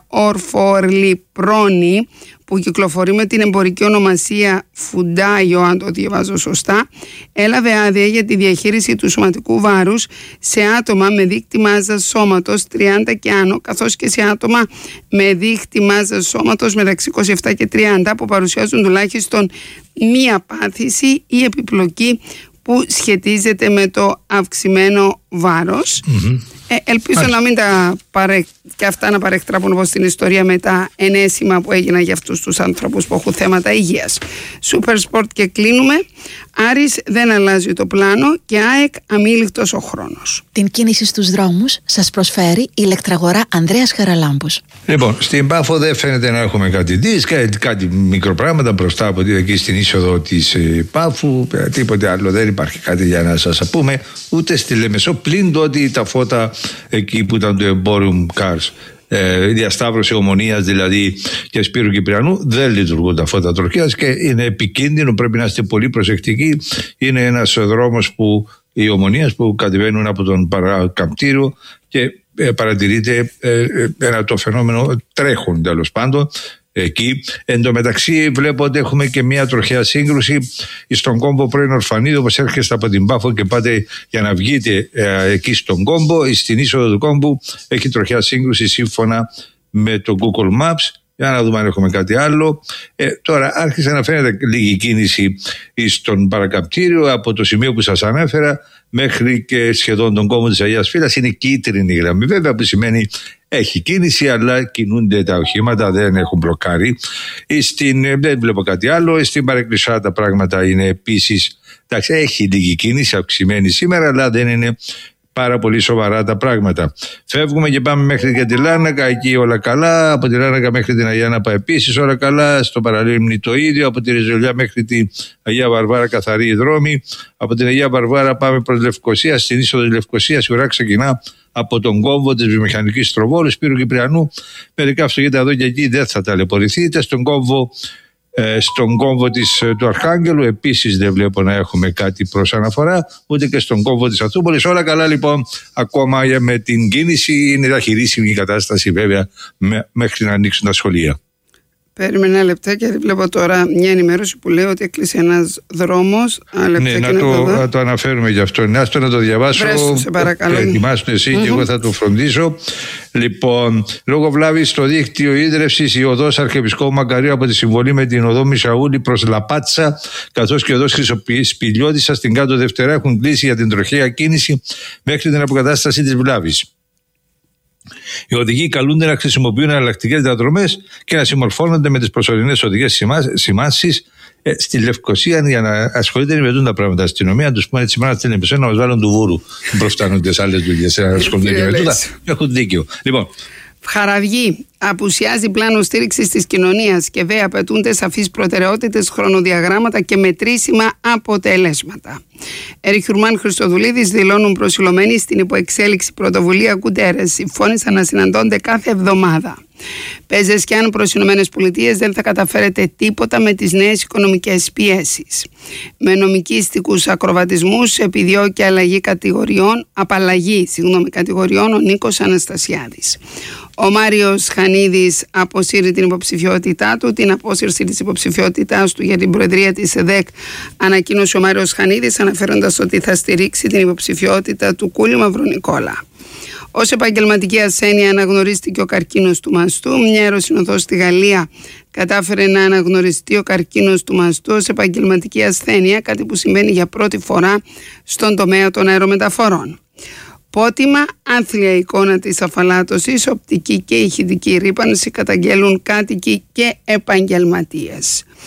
R: ορφορλιπρόνη, που κυκλοφορεί με την εμπορική ονομασία Φουντάιο, αν το διαβάζω σωστά, έλαβε άδεια για τη διαχείριση του σωματικού βάρους σε άτομα με δείκτη μάζας σώματος τριάντα και άνω, καθώς και σε άτομα με δείκτη μάζας σώματος μεταξύ είκοσι επτά και τριάντα που παρουσιάζουν τουλάχιστον μία πάθηση ή επιπλοκή που σχετίζεται με το αυξημένο βάρος. Mm-hmm. Ε, ελπίζω Άς. να μην τα παρε... και αυτά να παρεκτράπουν όπως στην ιστορία με τα ενέσιμα που έγιναν για αυτούς τους άνθρωπους που έχουν θέματα υγείας. Super Sport και κλείνουμε. Άρης δεν αλλάζει το πλάνο και ΑΕΚ αμήλικτος ο χρόνος.
U: Την κίνηση στους δρόμους σας προσφέρει η ηλεκτραγορά Ανδρέας Χαραλάμπους.
Q: Λοιπόν, στην Πάφο δεν φαίνεται να έχουμε κάτι δίσκα, κάτι μικροπράγματα μπροστά από εκεί στην είσοδο της Πάφου, τίποτε άλλο, δεν υπάρχει κάτι για να σας πούμε, ούτε στη Λεμεσό, πλην το ότι τα φώτα εκεί που ήταν το Emporium Cars, ε, διασταύρωση Ομονίας δηλαδή και Σπύρου Κυπριανού, δεν λειτουργούν τα φώτα Τροχέας και είναι επικίνδυνο, πρέπει να είστε πολύ προσεκτικοί. Είναι ένας δρόμος που οι Ομονίας που κατεβαίνουν από τον παρακαμπτήριο και ε, παρατηρείται ε, ένα το φαινόμενο τρέχουν τέλος πάντων εκεί. Εν τω μεταξύ βλέπω ότι έχουμε και μια τροχαία σύγκρουση στον κόμπο πρώην Ορφανίδου, όπως έρχεστε από την Πάφο και πάτε για να βγείτε ε, εκεί στον κόμπο, στην είσοδο του κόμπου έχει τροχαία σύγκρουση σύμφωνα με το Google Maps. Για να δούμε αν έχουμε κάτι άλλο. Ε, τώρα άρχισε να φαίνεται λίγη κίνηση στον παρακαμπτήριο από το σημείο που σας ανέφερα μέχρι και σχεδόν τον κόμβο της Αγίας Φύλας. Είναι κίτρινη γραμμή, βέβαια, που σημαίνει έχει κίνηση, αλλά κινούνται τα οχήματα, δεν έχουν μπλοκάρει. Στην, δεν βλέπω κάτι άλλο. Στην Παρεκκλησιά τα πράγματα είναι επίσης, εντάξει, έχει λίγη κίνηση, αυξημένη σήμερα, αλλά δεν είναι πάρα πολύ σοβαρά τα πράγματα. Φεύγουμε και πάμε μέχρι και τη Λάρνακα, εκεί όλα καλά. Από τη Λάρνακα μέχρι την Αγία Νάπα επίσης όλα καλά. Στο Παραλίμνη το ίδιο. Από τη Ριζολιά μέχρι την Αγία Βαρβάρα καθαρή η δρόμη. Από την Αγία Βαρβάρα πάμε προς Λευκοσία. Στην είσοδο της Λευκοσίας η ουρά ξεκινά από τον κόμβο της βιομηχανικής Τροβόλου, Σπύρου Κυπριανού. Μερικά αυτοκίνητα εδώ και εκεί δεν θα ταλαιπωρηθείτε. Στον κόμβο Στον κόμβο της, του Αρχάγγελου επίσης δεν βλέπω να έχουμε κάτι προς αναφορά, ούτε και στον κόμβο της Αθούπολης. Όλα καλά λοιπόν, ακόμα με την κίνηση. Είναι διαχειρίσιμη η κατάσταση βέβαια μέχρι να ανοίξουν τα σχολεία. Περίμενε ένα λεπτά, γιατί βλέπω τώρα μια ενημέρωση που λέει ότι έκλεισε ένας δρόμος. Ναι, να το, να το αναφέρουμε γι' αυτό. Να το, να το διαβάσω. Βρέσου, σε παρακαλώ. Ετοιμάσου εσύ mm-hmm. και εγώ θα το φροντίσω. Λοιπόν, λόγω βλάβης στο δίκτυο ίδρευσης, η οδός Αρχιεπισκόπου Μακαρίου από τη συμβολή με την οδό Μισαούλη προς Λαπάτσα, καθώς και η οδός Χρυσοπηλιώτισσα στην κάτω Δευτερά έχουν κλείσει για την τροχαία κίνηση μέχρι την αποκατάσταση της βλάβης. Οι οδηγοί καλούνται να χρησιμοποιούν εναλλακτικές διαδρομές και να συμμορφώνονται με τις προσωρινές οδηγίες σημάνσεις. Ε, στη Λευκοσία, για να ασχολείται με τα πράγματα. Αστυνομία του πούμε έτσι, μάνα στην επισέν να μας βάλουν του βούρου. Προφτάνονται σε άλλες δουλειές, να ασχολούνται με τούτα. Έχουν δίκιο. Λοιπόν. Χαραυγή. Απουσιάζει πλάνο στήριξης της κοινωνίας και βέβαια απαιτούνται σαφείς προτεραιότητες, χρονοδιαγράμματα και μετρήσιμα αποτελέσματα. Εριχιουρμάν Χριστοδουλίδης δηλώνουν προσιλωμένοι στην υποεξέλιξη πρωτοβουλία Κουτέρες. Συμφώνησαν να συναντώνται κάθε εβδομάδα. Παίζες και αν προς Ηνωμένες Πολιτείες δεν θα καταφέρετε τίποτα με τις νέες οικονομικές πιέσεις. Με νομικίστικους ακροβατισμούς επιδιώκει αλλαγή κατηγοριών, απαλλαγή συγγνώμη, κατηγοριών ο Νίκος Αναστασιάδης. Ο Μάριος Χανίδης αποσύρει την υποψηφιότητά του. Την απόσυρση της υποψηφιότητάς του για την προεδρία της ΕΔΕΚ ανακοίνωσε ο Μάριος Χανίδης, αναφέροντας ότι θα στηρίξει την υποψηφιότητα του Κούλη Μαυρονικόλα. Ως επαγγελματική ασθένεια αναγνωρίστηκε ο καρκίνος του μαστού. Μια αεροσυνοδός στη Γαλλία κατάφερε να αναγνωριστεί ο καρκίνος του μαστού ως επαγγελματική ασθένεια, κάτι που συμβαίνει για πρώτη φορά στον τομέα των αερομεταφορών. Πότιμα, άθλια εικόνα της αφαλάτωσης, οπτική και ηχητική ρύπανση καταγγέλουν κάτοικοι και επαγγελματίες.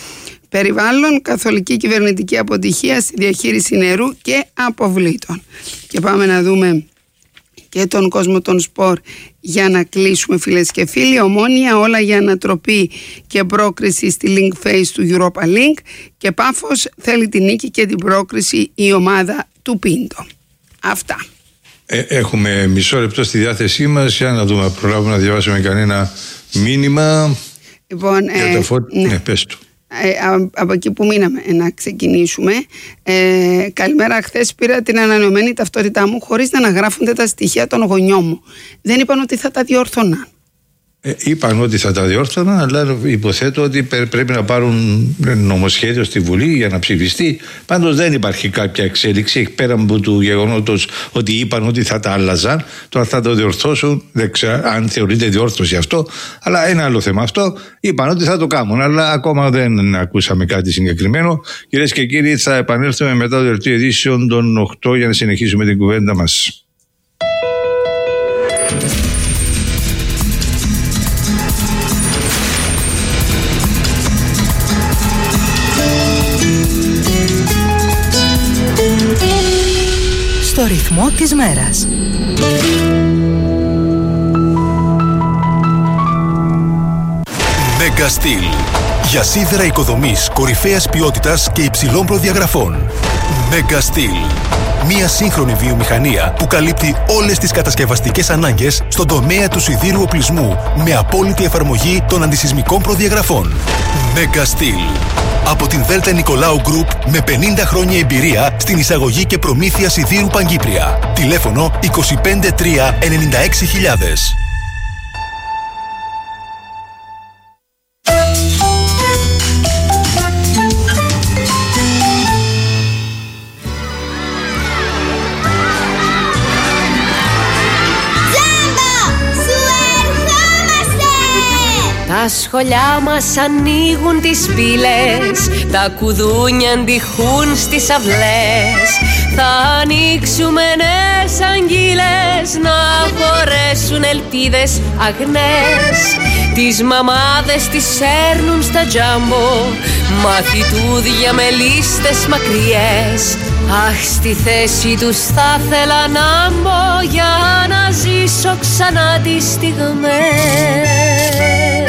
R: Περιβάλλον, καθολική κυβερνητική αποτυχία στη διαχείριση νερού και αποβλήτων. Και πάμε να δούμε και τον κόσμο των σπορ για να κλείσουμε, φίλες και φίλοι. Ομόνοια, όλα για ανατροπή και πρόκριση στη link phase του Europa Link, και Πάφος θέλει την νίκη και την πρόκριση η ομάδα του Πίντο. Αυτά.
Q: Ε, έχουμε μισό λεπτό στη διάθεσή μας για να δούμε, προλάβουμε να διαβάσουμε κανένα μήνυμα.
R: Λοιπόν,
Q: για
R: ε,
Q: το φω...
R: ναι.
Q: ναι, πες του.
R: Ε, από εκεί που μείναμε, να ξεκινήσουμε. Ε, καλημέρα. Χθες πήρα την ανανεωμένη ταυτότητά μου χωρίς να αναγράφονται τα στοιχεία των γονιών μου. Δεν είπαν ότι θα τα διόρθωναν.
Q: Ε, είπαν ότι θα τα διόρθωναν, αλλά υποθέτω ότι πρέπει να πάρουν νομοσχέδιο στη Βουλή για να ψηφιστεί. Πάντως δεν υπάρχει κάποια εξέλιξη πέραν από του γεγονότος ότι είπαν ότι θα τα άλλαζαν. Τώρα θα το διορθώσουν, δεν ξέρω αν θεωρείται διόρθωση αυτό, αλλά ένα άλλο θέμα αυτό. Είπαν ότι θα το κάνουν, αλλά ακόμα δεν ακούσαμε κάτι συγκεκριμένο. Κυρίες και κύριοι, θα επανέλθουμε μετά το δελτίο ειδήσεων των οκτώ για να συνεχίσουμε την κουβέντα μας.
U: Στο ρυθμό της μέρας.
P: Mega Steel. Για σίδερα οικοδομής κορυφαίας ποιότητας και υψηλών προδιαγραφών. Mega Steel. Μία σύγχρονη βιομηχανία που καλύπτει όλες τις κατασκευαστικές ανάγκες στον τομέα του σιδήρου οπλισμού με απόλυτη εφαρμογή των αντισυσμικών προδιαγραφών. Mega Steel. Από την Δέλτα Νικολάου Γκρουπ με πενήντα χρόνια εμπειρία στην εισαγωγή και προμήθεια σιδήρου Παγκύπρια. Τηλέφωνο είκοσι πέντε τρία ενενήντα έξι χιλιάδες.
V: Τα σχολιά μας ανοίγουν τις πύλες, τα κουδούνια αντιχούν στις αυλές. Θα ανοίξουμε νέες αγγείλες να χωρέσουν ελπίδες αγνές. Τις μαμάδες τις σέρνουν στα τζάμπο, μαθητούδια με λίστες μακριές. Αχ, στη θέση τους θα θέλα να μπω για να ζήσω ξανά τις στιγμές.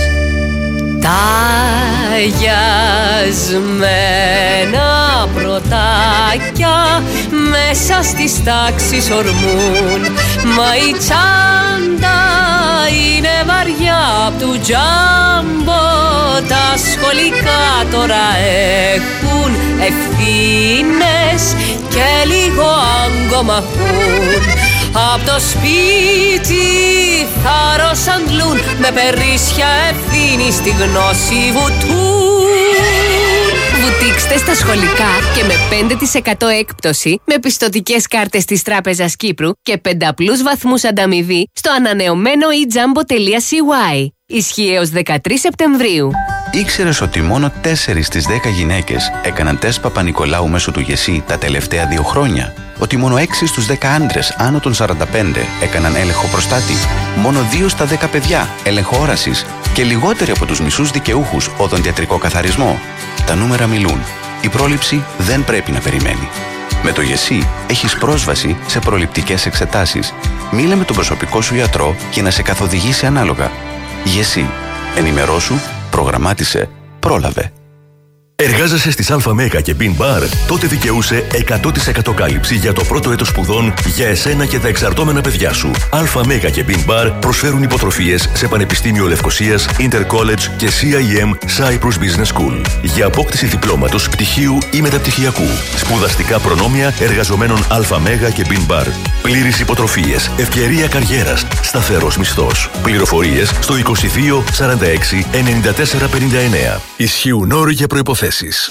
V: Ταγιασμένα πρωτάκια μέσα στις τάξεις ορμούν, μα η τσάντα είναι βαριά απ' του τζάμπο. Τα σχολικά τώρα έχουν ευθύνες και λίγο άγκομαχούν. Απ' το σπίτι θάρρος αντλούν, με περίσσια ευθύνη στη γνώση βουτούν. Βουτήξτε στα σχολικά και με πέντε τοις εκατό έκπτωση με πιστωτικές κάρτες της Τράπεζας Κύπρου και πενταπλούς βαθμούς ανταμοιβή στο ανανεωμένο e jumbo τελεία c y. Ισχύει έως δεκατρείς Σεπτεμβρίου.
D: Ήξερες ότι μόνο τέσσερις στις δέκα γυναίκες έκαναν τεστ Παπα-Νικολάου μέσω του ΓΕΣΥ τα τελευταία δύο χρόνια? Ότι μόνο έξι στους δέκα άντρες άνω των σαράντα πέντε έκαναν έλεγχο προστάτη? Μόνο δύο στα δέκα παιδιά έλεγχο όρασης? Και λιγότεροι από τους μισούς δικαιούχους οδοντιατρικό καθαρισμό? Τα νούμερα μιλούν. Η πρόληψη δεν πρέπει να περιμένει. Με το ΓΕΣΥ έχεις πρόσβαση σε προληπτικές εξετάσεις. Μίλα με τον προσωπικό σου γιατρό και να σε καθοδηγήσει ανάλογα. ΓΕΣΥ. Ενημερώσου, προγραμμάτισε, πρόλαβε.
F: Εργάζεσαι στις ΑΜΕΓΑ και Bean Bar? Τότε δικαιούσε εκατό τοις εκατό κάλυψη για το πρώτο έτος σπουδών για εσένα και τα εξαρτώμενα παιδιά σου. ΑΜΕΓΑ και Bean Bar προσφέρουν υποτροφίες σε Πανεπιστήμιο Λευκωσίας, Intercollege και σι άι εμ Cyprus Business School. Για απόκτηση διπλώματος, πτυχίου ή μεταπτυχιακού. Σπουδαστικά προνόμια εργαζομένων ΑΜΕΓΑ και Bean Bar. Πλήρεις υποτροφίες, ευκαιρία καριέρας, σταθερός μισθός. Πληροφορίες στο είκοσι δύο σαράντα έξι ενενήντα τέσσερα πενήντα εννέα. Ισχύουν όροι για προϋποθέσεις.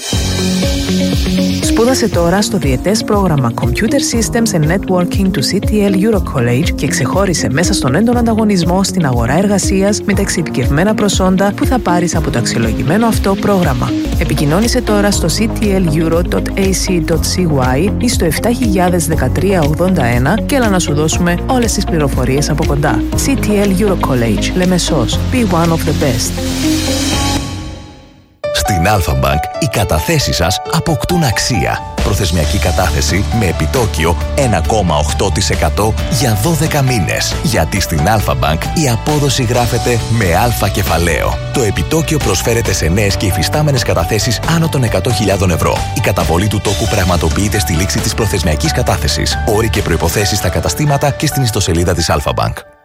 U: Σπούδασε τώρα στο διετές πρόγραμμα Computer Systems and Networking του σι τι ελ Euro College και ξεχώρισε μέσα στον έντονο ανταγωνισμό στην αγορά εργασίας με τα εξειδικευμένα προσόντα που θα πάρεις από το αξιολογημένο αυτό πρόγραμμα. Επικοινώνησε τώρα στο σι τι ελ euro τελεία έι σι τελεία σι γουάι ή στο επτά χιλιάδες δεκατρία ογδόντα ένα και έλα να σου δώσουμε όλες τις πληροφορίες από κοντά. σι τι ελ Euro College, Λεμεσός. Be one of the best.
A: Στην Alpha Bank οι καταθέσεις σας αποκτούν αξία. Προθεσμιακή κατάθεση με επιτόκιο ένα κόμμα οκτώ τοις εκατό για δώδεκα μήνες. Γιατί στην Alpha Bank η απόδοση γράφεται με αλφα κεφαλαίο. Το επιτόκιο προσφέρεται σε νέες και υφιστάμενες καταθέσεις άνω των εκατό χιλιάδων ευρώ. Η καταβολή του τόκου πραγματοποιείται στη λήξη της προθεσμιακής κατάθεσης. Όροι και προϋποθέσεις στα καταστήματα και στην ιστοσελίδα της Alpha Bank.